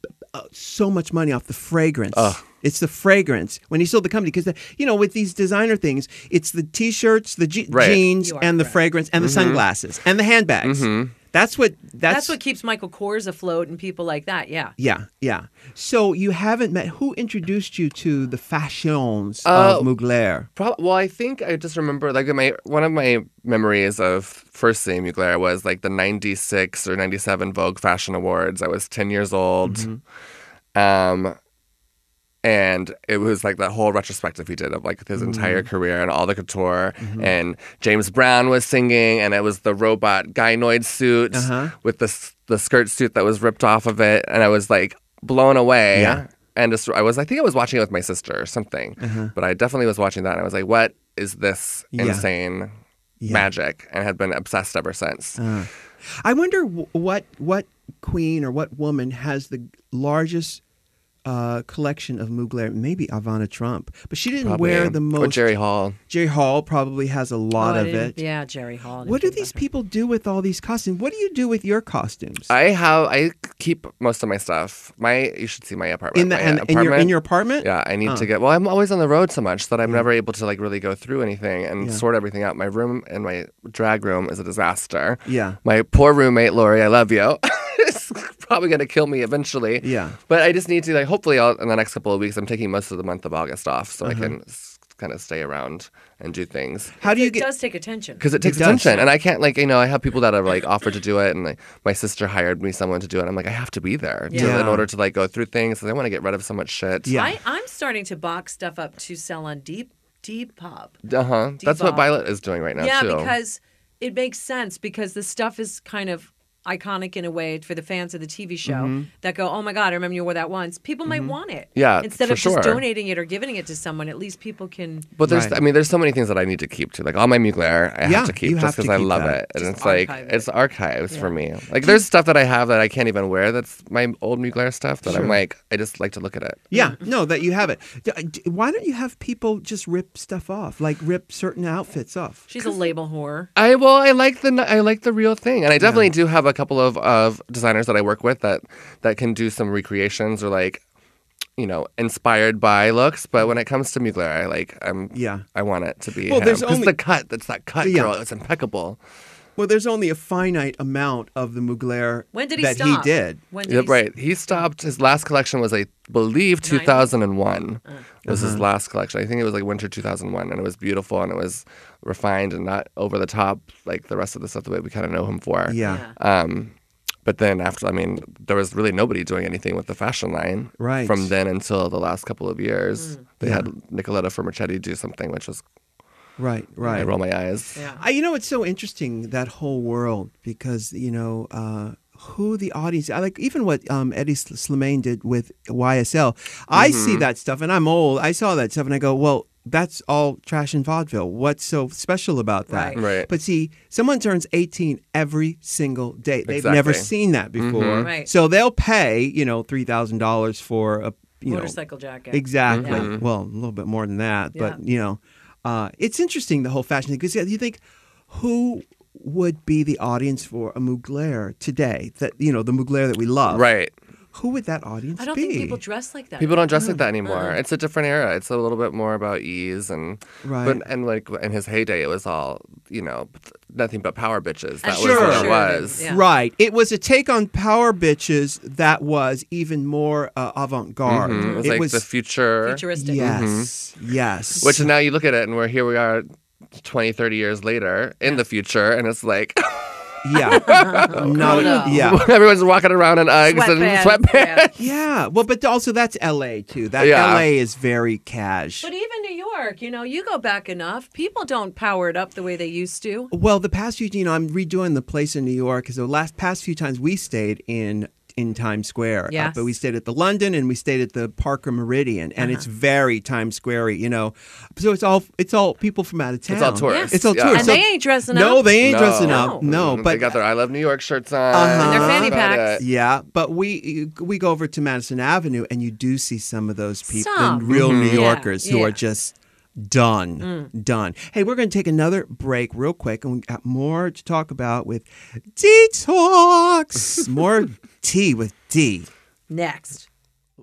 so much money off the fragrance. It's the fragrance when he sold the company because with these designer things, it's the T-shirts, the Right. jeans, You are and the correct. fragrance, and the sunglasses, and the handbags. That's what keeps Michael Kors afloat and people like that. Yeah. Yeah. So you haven't met. Who introduced you to the fashions of Mugler? Well, I think I just remember like one of my memories of first seeing Mugler was like the 96 or 97 Vogue Fashion Awards. I was 10 years old. Mm-hmm. And it was like that whole retrospective he did of like his entire career and all the couture. Mm-hmm. And James Brown was singing, and it was the robot gynoid suit with the skirt suit that was ripped off of it. And I was like blown away. Yeah. And I think I was watching it with my sister or something. But I definitely was watching that, and I was like, what is this insane magic? And had been obsessed ever since. I wonder what queen or what woman has the largest collection of Mugler. Maybe Ivana Trump, but she didn't wear the most. Or Jerry Hall. Jerry Hall probably has a lot of it. Yeah, Jerry Hall. What do these people do with all these costumes? What do you do with your costumes? I keep most of my stuff. You should see my apartment. In your apartment? Yeah, I need to get. Well, I'm always on the road so much that I'm never able to like really go through anything and sort everything out. My room and my drag room is a disaster. Yeah. My poor roommate Lori, I love you. Is probably going to kill me eventually. Yeah. But I just need to, like, hopefully in the next couple of weeks, I'm taking most of the month of August off so I can kind of stay around and do things. How do you It does take attention. Because it takes attention. And I can't, like, I have people that have, like, offered to do it. And like, my sister hired me someone to do it. I'm like, I have to be there in order to, like, go through things. Because I want to get rid of so much shit. Yeah. I'm starting to box stuff up to sell on Depop. That's what Violet is doing right now, too. Yeah, because it makes sense. Because the stuff is kind of iconic in a way for the fans of the TV show that go, oh my God, I remember you wore that once. People might want it. Yeah, instead of just donating it or giving it to someone, at least people can. But there's so many things that I need to keep too. Like all my Mugler, I have to keep just because I love it. And it's like, it's archives for me. Like there's stuff that I have that I can't even wear that's my old Mugler stuff that I'm like, I just like to look at it. Yeah, no, that you have it. Why don't you have people just rip stuff off, like rip certain outfits off? She's a label whore. I like the real thing. And I definitely do have a couple of designers that I work with that can do some recreations or like, inspired by looks. But when it comes to Mugler, I want it to be him. Because the cut, that's that cut, girl. It's impeccable. Well, there's only a finite amount of the Mugler when did he that stop? he did. He stopped. His last collection was, I believe, 2001. Was his last collection. I think it was like winter 2001, and it was beautiful and it was refined and not over the top like the rest of the stuff the way we kind of know him for. Yeah. But then after, there was really nobody doing anything with the fashion line from then until the last couple of years. They had Nicoletta Formichetti do something, which was right. I roll my eyes. Yeah. It's so interesting, that whole world, because who the audience, I like even what Eddie Slimane did with YSL. I see that stuff, and I'm old. I saw that stuff, and I go, well, that's all trash and vaudeville. What's so special about that? Right. But see, someone turns 18 every single day. They've never seen that before. Right. So they'll pay, $3,000 for a motorcycle jacket. Exactly. Well, a little bit more than that. But, it's interesting, the whole fashion thing. Because you think, who would be the audience for a Mugler today? That, the Mugler that we love. Right. Who would that audience be? I don't think people dress like that. People don't dress like that anymore. It's a different era. It's a little bit more about ease and and like in his heyday, it was all nothing but power bitches. That was what it was. Yeah. Right. It was a take on power bitches that was even more avant-garde. It was the future, futuristic. Yes. Yes. Which now you look at it and here we are 20, 30 years later in the future, and it's like. Yeah. Yeah. Everyone's walking around in Uggs and sweatpants. Yeah. Well, but also that's LA too. LA is very cash. But even New York, you go back enough, people don't power it up the way they used to. Well, the past few, I'm redoing the place in New York because the past few times we stayed in Times Square. Yes. But we stayed at the London and we stayed at the Parker Meridian, and it's very Times Square-y, So it's all people from out of town. It's all tourists. It's all tourists. And they ain't dressing up. No, they ain't dressing up. No, but they got their I Love New York shirts on. And their fanny packs. Yeah, but we go over to Madison Avenue, and you do see some of those people, real New Yorkers who are just done. Hey, we're going to take another break real quick, and we got more to talk about with Detox. More tea with D. Next.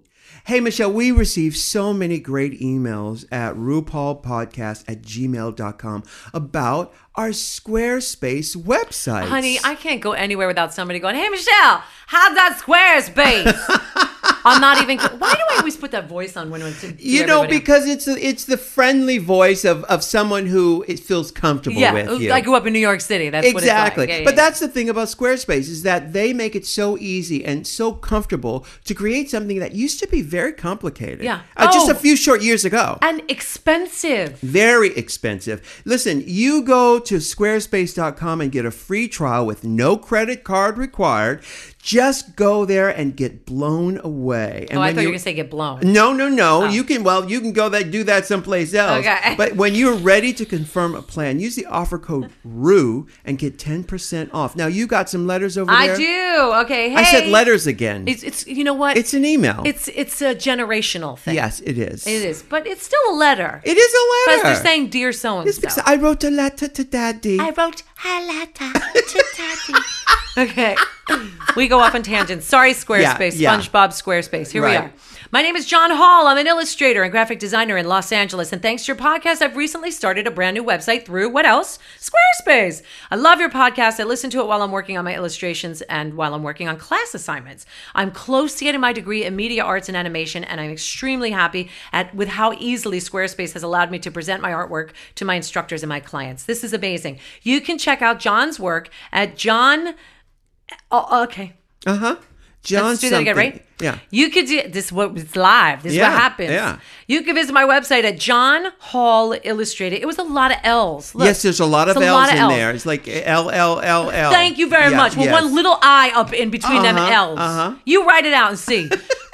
Hey, Michelle, we received so many great emails at RuPaulPodcast@gmail.com about our Squarespace website. Honey, I can't go anywhere without somebody going, "Hey, Michelle, how's that Squarespace?" I'm not even. Why do I always put that voice on when because it's the friendly voice of someone who it feels comfortable with you. I grew up in New York City. That's exactly. What it's like. But that's the thing about Squarespace is that they make it so easy and so comfortable to create something that used to be very complicated. Yeah. Just a few short years ago. And expensive. Very expensive. Listen, you go to squarespace.com and get a free trial with no credit card required. Just go there and get blown away. And I thought you were going to say get blown. No. Oh. You can go do that someplace else. Okay. But when you're ready to confirm a plan, use the offer code RU and get 10% off. Now, you got some letters over there? I do. Okay. Hey. I said letters again. It's you know what? It's an email. It's a generational thing. Yes, it is. It is. But it's still a letter. It is a letter. Because they're saying dear so-and-so. It's because I wrote a letter to Daddy. I wrote a letter to Daddy. Okay. We go off on tangents. Sorry, Squarespace. Yeah. SpongeBob Squarespace. Here we Right. are. My name is John Hall. I'm an illustrator and graphic designer in Los Angeles. And thanks to your podcast, I've recently started a brand new website through, what else? Squarespace. I love your podcast. I listen to it while I'm working on my illustrations and while I'm working on class assignments. I'm close to getting my degree in media arts and animation, and I'm extremely happy with how easily Squarespace has allowed me to present my artwork to my instructors and my clients. This is amazing. You can check out John's work at John... okay. John Let's do that again, right? Yeah. You could do this. It's live. This is what happens. Yeah. You can visit my website at John Hall Illustrated. It was a lot of L's. Look, yes, there's a lot of L's in there. It's like L. Thank you very much. With one little I up in between them L's. You write it out and see.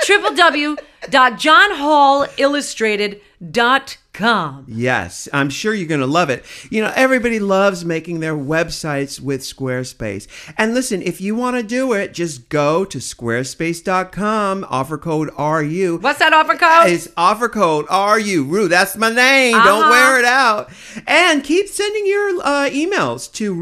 www.johnhallillustrated.com. Yes, I'm sure you're going to love it. You know, everybody loves making their websites with Squarespace. And listen, if you want to do it, just go to squarespace.com, offer code RU. What's that offer code? It's offer code RU. Rue, that's my name. Don't wear it out. And keep sending your emails to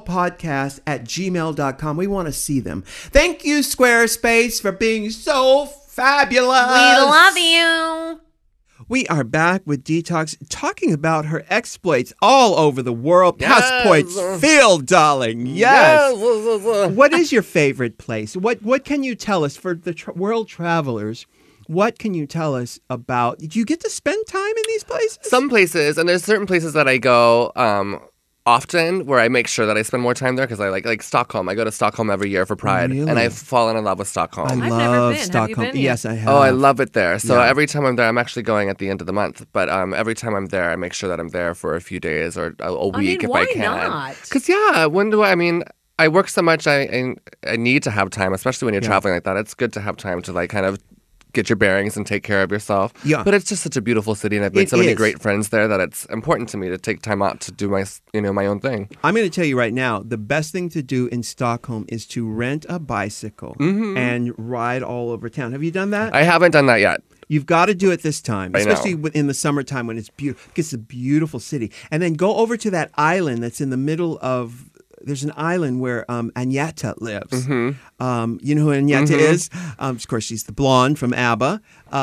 RuPaulPodcast@gmail.com. We want to see them. Thank you, Squarespace, for being so fabulous. We love you. We are back with Detox talking about her exploits all over the world. Yes. Passports filled, darling. Yes. What is your favorite place? What can you tell us for the world travelers? What can you tell us about? Did you get to spend time in these places? Some places, and there's certain places that I go often where I make sure that I spend more time there because I like Stockholm. I go to Stockholm every year for Pride, Really? and I've fallen in love with Stockholm. I I've love never been. Have you Stockholm. been? Yes, I have. Oh, I love it there. So Yeah. every time I'm there, I'm actually going at the end of the month. But every time I'm there, I make sure that I'm there for a few days or a week if why I can. not? Because when do I mean? I work so much. I need to have time, especially when you're traveling like that. It's good to have time to like kind of get your bearings and take care of yourself. Yeah. But it's just such a beautiful city, and I've made It so many is. great friends there that it's important to me to take time out to do my own thing. I'm going to tell you right now, the best thing to do in Stockholm is to rent a bicycle and ride all over town. Have you done that? I haven't done that yet. You've got to do it this time, I know. especially in the summertime when it's beautiful. It's a beautiful city. And then go over to that island that's in the middle of... There's an island where Agneta lives. You know who Agneta is? Of course, she's the blonde from ABBA.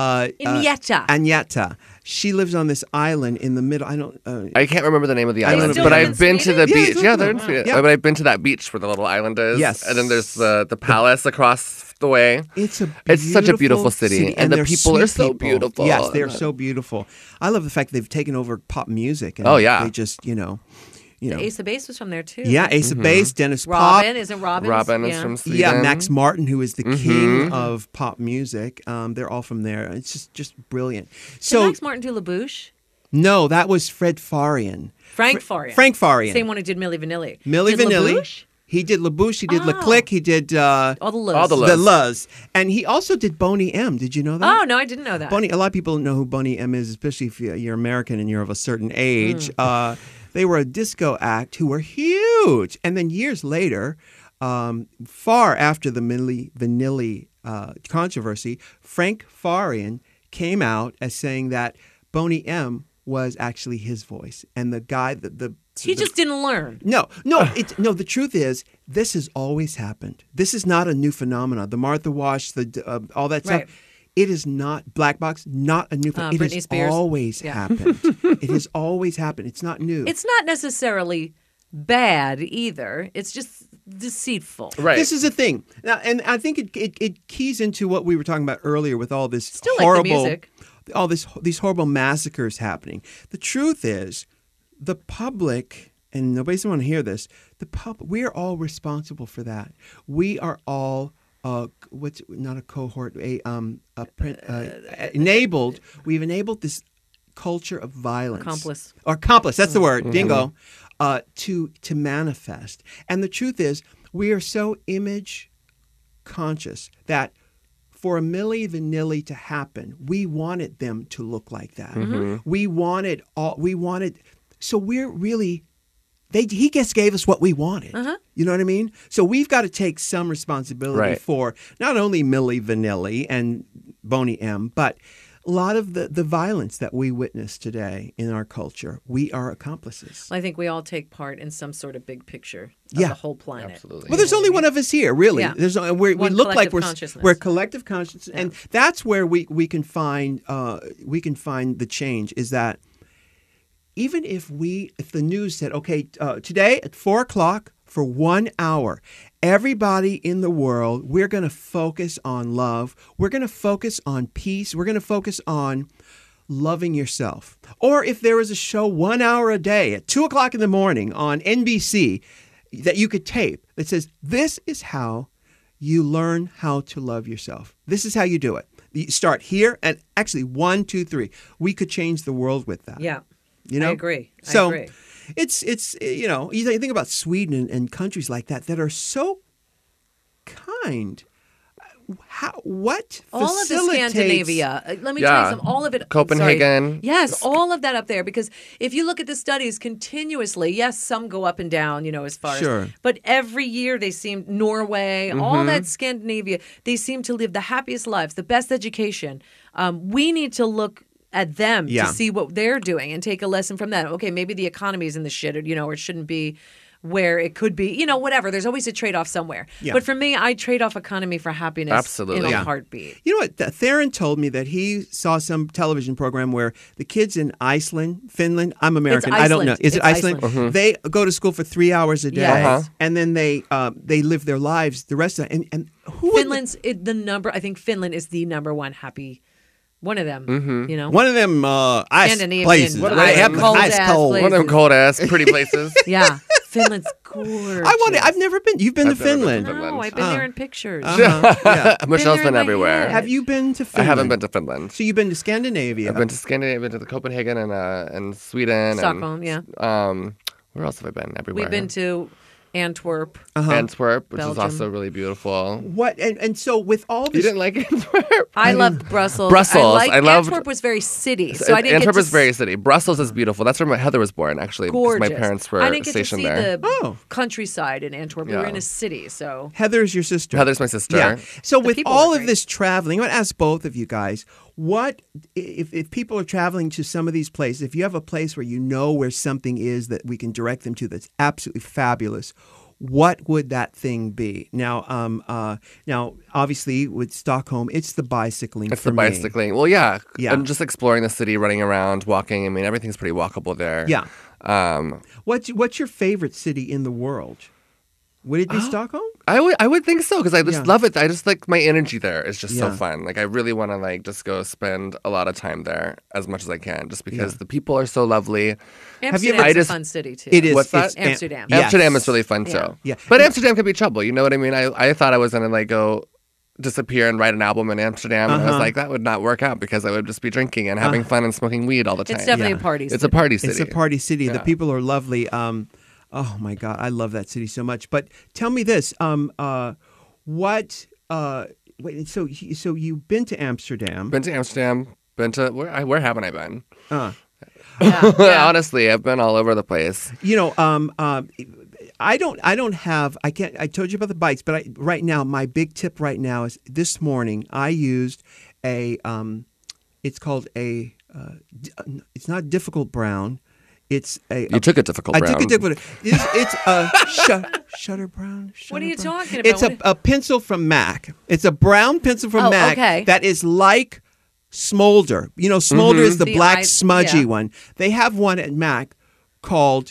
Agneta. She lives on this island in the middle. I can't remember the name of the island, still but live in I've been to the Sweden? beach. Yeah, they're in Sweden. Yeah. But I've been to that beach where the little island is. Yes. And then there's the palace across the way. It's such a beautiful city, and the they're people are sweet so people. beautiful. Yes, they're so beautiful. I love the fact that they've taken over pop music. And Oh, yeah. They just, you know. Ace of Base was from there too. Yeah, Ace of Base, Dennis Robin, Pop. isn't Robin? Robin is from Sweden. Yeah, Max Martin, who is the king of pop music. They're all from there. It's just brilliant. Did Max Martin do La Bouche? No, that was Fred Farian. Frank Farian. Frank Farian. Same one who did Milli Vanilli. Milli Did La Vanilli. Bouche? He did La Bouche. He did Oh. La Clique. He did All the Luz. All the Luz. the Luz. And he also did Boney M. Did you know that? Oh, no, I didn't know that. A lot of people don't know who Boney M is, especially if you're American and you're of a certain age. They were a disco act who were huge. And then years later, far after the Milli Vanilli controversy, Frank Farian came out as saying that Boney M was actually his voice. And the guy, He just didn't learn. No. The truth is, this has always happened. This is not a new phenomenon. The Martha Wash, all that Right. stuff. It is not black box, not a new. It Britney has Spears. always Yeah. happened. It has always happened. It's not new. It's not necessarily bad either. It's just deceitful. Right. This is the thing now, and I think it keys into what we were talking about earlier with all this Still like the horrible, music. all these horrible massacres happening. The truth is, the public, and nobody's going to hear this. We are all responsible for that. We are all. What's not a cohort? Enabled. We've enabled this culture of violence. Accomplice. That's the word. Bingo. To manifest. And the truth is, we are so image conscious that for a Milli Vanilli to happen, we wanted them to look like that. We wanted all. We wanted. So we're really. He just gave us what we wanted. You know what I mean? So we've got to take some responsibility for not only Milli Vanilli and Boney M, but a lot of the violence that we witness today in our culture. We are accomplices. I think we all take part in some sort of big picture of the whole planet. Absolutely. Well, there's only one of us here, really. Yeah. We look like collective we're collective consciousness, and that's where we can find the change. Is that even if the news said, okay, today at 4:00 for 1 hour, everybody in the world, we're going to focus on love. We're going to focus on peace. We're going to focus on loving yourself. Or if there was a show 1 hour a day at 2:00 in the morning on NBC that you could tape that says, this is how you learn how to love yourself. This is how you do it. You start here, and actually 1, 2, 3. We could change the world with that. Yeah. You know? I agree. So I agree. it's you think about Sweden and countries like that are so kind. What all of the facilitates Scandinavia. Let me tell you something. All of it. Copenhagen. Sorry. Yes, all of that up there. Because if you look at the studies continuously, yes, some go up and down, as far as. But every year they seem, Norway, all that Scandinavia, they seem to live the happiest lives, the best education. We need to look at them to see what they're doing and take a lesson from that. Okay, maybe the economy is in the shit, or it shouldn't be where it could be, whatever. There's always a trade-off somewhere. Yeah. But for me, I trade off economy for happiness in a heartbeat. You know what? Theron told me that he saw some television program where the kids in Iceland, Finland, I'm American, I don't know. Is it Iceland? They go to school for 3 hours a day, and then they live their lives the rest of it. And Finland's I think Finland is the number one happy. One of them, One of them ice places. One of them cold. One of them cold ass pretty places. Yeah, Finland's gorgeous. I've never been. You've been to Finland? No, I've been there in pictures. Michelle's been everywhere. Have you been to Finland? I haven't been to Finland. So you've been to Scandinavia? I've been to Scandinavia. I've been to Copenhagen and Sweden. Stockholm, where else have I been? Everywhere. We've been to Antwerp. Antwerp, which Belgium. is also really beautiful. What and so with all this, you didn't like Antwerp? I loved Brussels. I loved Antwerp was very city, so I didn't. Antwerp was very city. Brussels is beautiful. That's where Heather was born, actually. Gorgeous. Because my parents were I didn't get stationed to see there. the countryside in Antwerp. We were in a city, so Heather's your sister. Heather's my sister. Yeah. So with people all were of great. this traveling, I want to ask both of you guys, what if people are traveling to some of these places, if you have a place where something is that we can direct them to that's absolutely fabulous, what would that thing be? Now, obviously with Stockholm, it's the bicycling. It's the bicycling. Well, yeah. And just exploring the city, running around, walking. I mean, everything's pretty walkable there. Yeah. What's your favorite city in the world? Would it be Stockholm? I would think so, because I just love it. I just like my energy there is just so fun. Like I really want to just go spend a lot of time there as much as I can, just because the people are so lovely. Amsterdam's a fun city too. It is. What's that? Amsterdam. Yes. Amsterdam is really fun too. Yeah. But Amsterdam can be trouble. You know what I mean? I thought I was gonna go disappear and write an album in Amsterdam, and I was like, that would not work out because I would just be drinking and having fun and smoking weed all the time. It's definitely a party city. It's a party city. It's a party city. Yeah. The people are lovely. Oh my God, I love that city so much. But tell me this: wait, so you've been to Amsterdam? Been to Amsterdam. Been to where haven't I been? Yeah. Honestly, I've been all over the place. I don't have. I can't. I told you about the bikes, but right now my big tip right now is this morning I used a. It's called a. It's not difficult brown. It's a. You took a difficult I brown. took a difficult. It's a Shutter Brown. What are you Shutter Brown. talking about? It's a pencil from MAC. It's a brown pencil from Oh, MAC okay. that is like Smolder. You know, Smolder is the The black eye- smudgy yeah. one. They have one at MAC called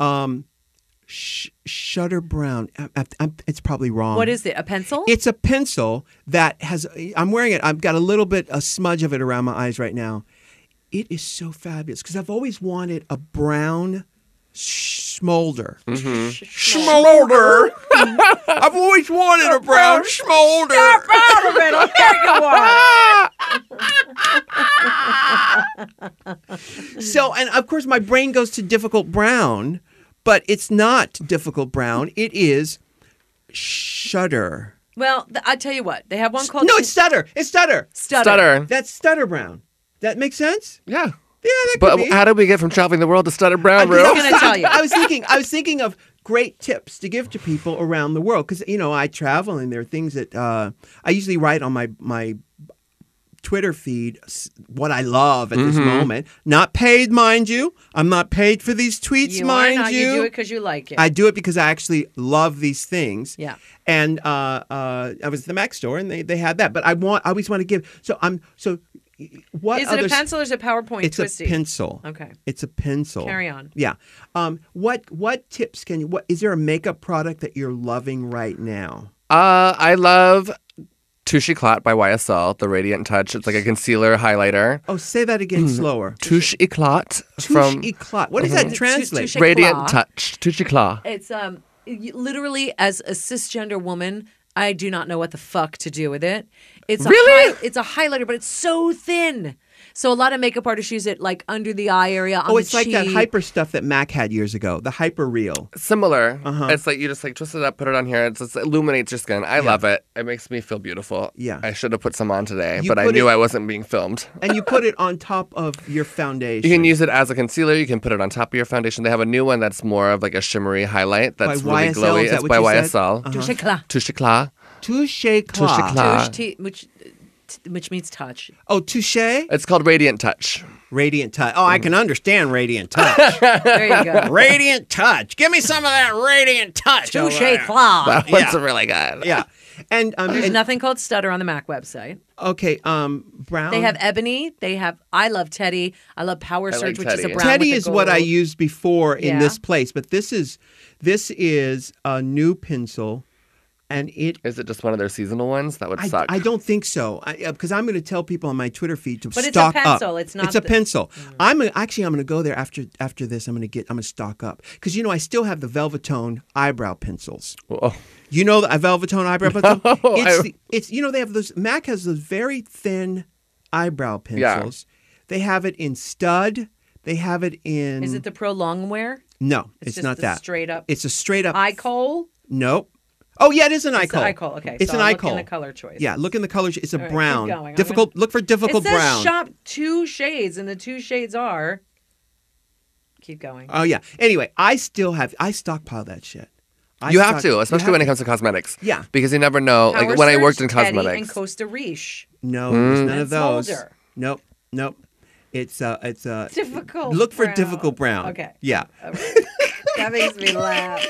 Shutter Brown. It's probably wrong. What is it? A pencil? It's a pencil that has. I'm wearing it. I've got a smudge of it around my eyes right now. It is so fabulous because I've always wanted a brown Smolder. Smolder. I've always wanted a brown Smolder. Out of it. There you are. So, and of course, my brain goes to difficult brown, but it's not difficult brown. It is Shutter. Well, I tell you what. They have one called No, it's Stutter. It's Stutter. Stutter. That's Stutter Brown. That makes sense? Yeah. Yeah, that But could be. how did we get from traveling the world to Stutter Brown, I was Rue? gonna tell you. I was thinking of great tips to give to people around the world because I travel and there are things that I usually write on my Twitter feed what I love at this moment. Not paid, mind you. I'm not paid for these tweets, You mind are not. you. You do it because you like it. I do it because I actually love these things. Yeah. And I was at the Mac store and they had that, but I always want to give. So what Is it other a pencil or is it PowerPoint It's twisty? a pencil. Okay. It's a pencil. Carry on. Yeah. What tips can you? Is there a makeup product that you're loving right now? I love Touche Eclat by YSL, the Radiant Touch. It's like a concealer highlighter. Oh, say that again slower. Touche Eclat Touche from Eclat. What does that translate? Touche Radiant Eclat. Touch. Touche Eclat. It's literally as a cisgender woman, I do not know what the fuck to do with it. It's Really? it's a highlighter, but it's so thin. So a lot of makeup artists use it like under the eye area. On Oh, the it's like that cheek. hyper stuff that Mac had years ago. The hyper real. Similar. It's like you just like twist it up, put it on here. It just illuminates your skin. I love it. It makes me feel beautiful. Yeah. I should have put some on today, You but I put knew it- I wasn't being filmed. And you put it on top of your foundation. You can use it as a concealer. You can put it on top of your foundation. They have a new one that's more of like a shimmery highlight that's By really YSL, glowy. is that It's what by you said? YSL. Touche Eclat. Touche Eclat. Touche Touche Eclat. Eclat. Which means touch. Oh, touche. It's called Radiant Touch. Radiant touch. Oh, I can understand radiant touch. There you go. Radiant touch. Give me some of that radiant touch. Touche over there. Eclat. That one's really good. Yeah. And, There's nothing called Stutter on the Mac website. okay, brown. They have Ebony. They have I love Teddy. I love Power I Surge, like which is a Teddy. brown. Teddy with the is what I gold. used before in Yeah. this place, but this is a new pencil, and it. Is it just one of their seasonal ones? That would suck. I don't think so because I'm going to tell people on my Twitter feed to But it's a stock pencil, up. it's not It's a the- pencil. I'm going to go there after this. I'm going to stock up because I still have the Velvetone eyebrow pencils. Oh. You know the Velvetone eyebrow pencil? No, They have those. Mac has those very thin eyebrow pencils. They have it in stud. They have it in. Is it the Pro Longwear? No, it's just not the that. straight up It's a straight up. eye coal? Nope. Oh yeah, it is an eye It's the coal. eye coal. Okay, It's so an I'll eye look in coal. the color choice. Yeah, look in the colors. It's a All right, keep brown. going. I'm Difficult. Look for difficult It says brown. shop 2 shades, and the 2 shades are. Keep going. Oh yeah. Anyway, I stockpile that shit. You have to, especially when it comes to cosmetics. Yeah. Because you never know. Power Like when I Surge, worked in Teddy, cosmetics. and Costa Riche. No, there's none And of those. Smolder. Nope. It's Difficult. Look for brown. difficult brown. Okay. Yeah. All right. That makes me laugh.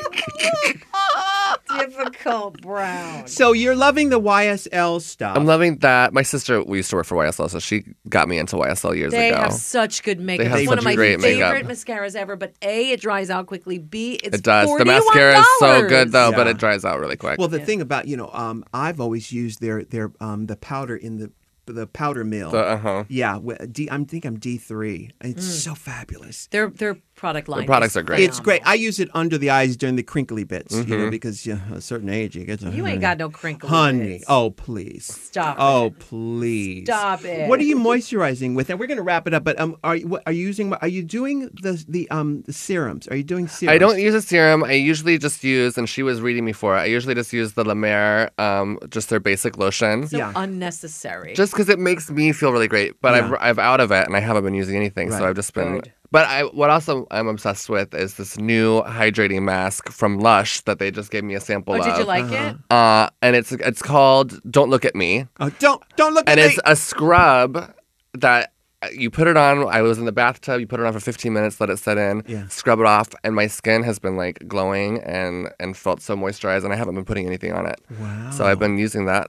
Difficult brown. So you're loving the YSL stuff. I'm loving that. My sister, we used to work for YSL, so she got me into YSL years They ago. have such good makeup. have It's one such of my great favorite makeup. mascaras ever. But A, it dries out quickly. B, it's It does. The $41. mascara is so good though, but Yeah. it dries out really quick. Well, the thing about I've always used their the powder in the powder mill. Yeah, I think I'm D3. It's so fabulous. Their product line. products is are great. It's great. phenomenal. I use it under the eyes during the crinkly bits, because at a certain age you get to. You ain't got no crinkles. Honey, oh please, Stop Oh it. please, Stop it. What are you moisturizing with? And we're going to wrap it up. But are you doing the serums? Are you doing serums? I don't use a serum. I usually just use, and she was reading me for it. I usually just use the La Mer, just their basic lotion. So Yeah. unnecessary. Just because it makes me feel really great, but Yeah. I've out of it and I haven't been using anything, so Right. I've just been. Good. But what also I'm obsessed with is this new hydrating mask from Lush that they just gave me a sample oh, of. did you like it? And it's called Don't Look at Me, Oh, don't look and at it's me. a scrub that you put it on. I was in the bathtub. You put it on for 15 minutes, let it set in, Yeah. scrub it off, and my skin has been like glowing and felt so moisturized, and I haven't been putting anything on it. Wow. So I've been using that,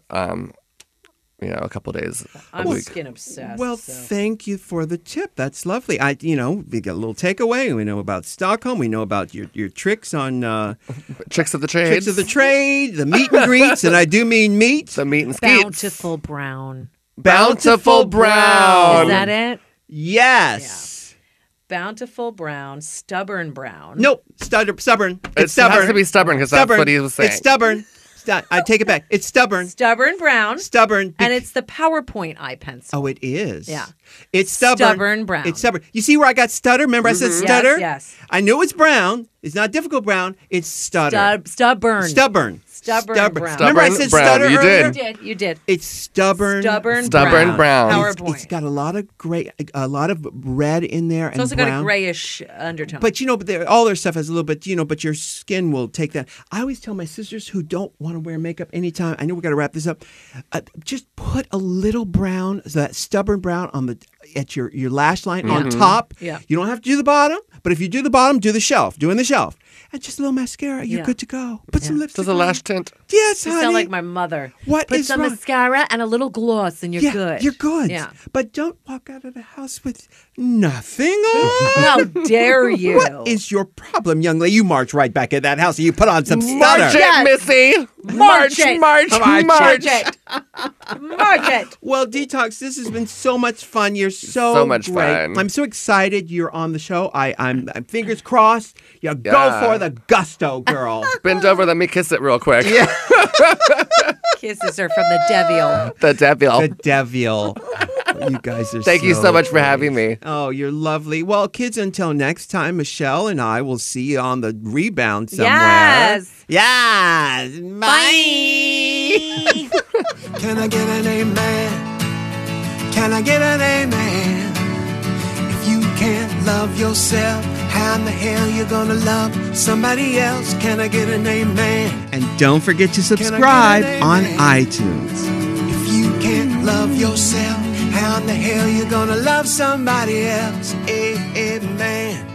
a couple days a I'm week. skin obsessed. Well, so. thank you for the tip. That's lovely. We get a little takeaway. We know about Stockholm. We know about your tricks on Tricks of the trade. tricks of the trade, the meet and greets, and I do mean meat. The meat and skeets. Bountiful brown. Bountiful brown. Is that it? Yes. Bountiful brown, stubborn brown. Nope. Stubborn. It It's stubborn. has to be stubborn because that's what he was saying. It's stubborn. I take it back. It's stubborn. Stubborn brown. Stubborn. And it's the PowerPoint eye pencil. Oh, it is. Yeah. It's stubborn. Stubborn brown. It's stubborn. You see where I got stutter? Remember I said stutter? Yes. I knew it's brown. It's not difficult brown. It's stutter. Stubborn. Stubborn. Stubborn brown. Remember I said Brown. stutter You earlier? did. You did. It's stubborn. Stubborn Stubborn brown. PowerPoint. It's got a lot of red in there It's and also brown. got a grayish undertone. But all their stuff has a little bit, but your skin will take that. I always tell my sisters who don't want to wear makeup anytime, I know we got to wrap this up, just put a little brown, so that stubborn brown at your lash line on top. Yeah. You don't have to do the bottom, but if you do the bottom, do the shelf. Do in the shelf. And just a little mascara, you're Yeah. good to go. Put some lipstick Does a on. lash tint. Yes, you honey. sound like my mother. What Put is some wrong? mascara and a little gloss, and you're good. You're good. Yeah. But don't walk out of the house with nothing on. How dare you? What is your problem, young lady? You march right back in that house and you put on some March stutter. it, Missy. March it. March. March it. March it. Well, Detox, this has been so much fun. You're So much great. fun. I'm so excited you're on the show. I'm fingers crossed. You go Yeah. for the gusto, girl. Bend over, let me kiss it real quick. Yeah. Kisses are from the devil. The devil. The devil. You guys are Thank you so much for great. having me. Oh, you're lovely. Well, kids, until next time, Michelle and I will see you on the rebound somewhere. Yes. Yes. Bye. Can I get an amen? Can I get an amen? If you can't love yourself, how in the hell you gonna love somebody else? Can I get an amen? And don't forget to subscribe Can I get an on amen? iTunes. If you can't love yourself, how in the hell you gonna love somebody else? Amen.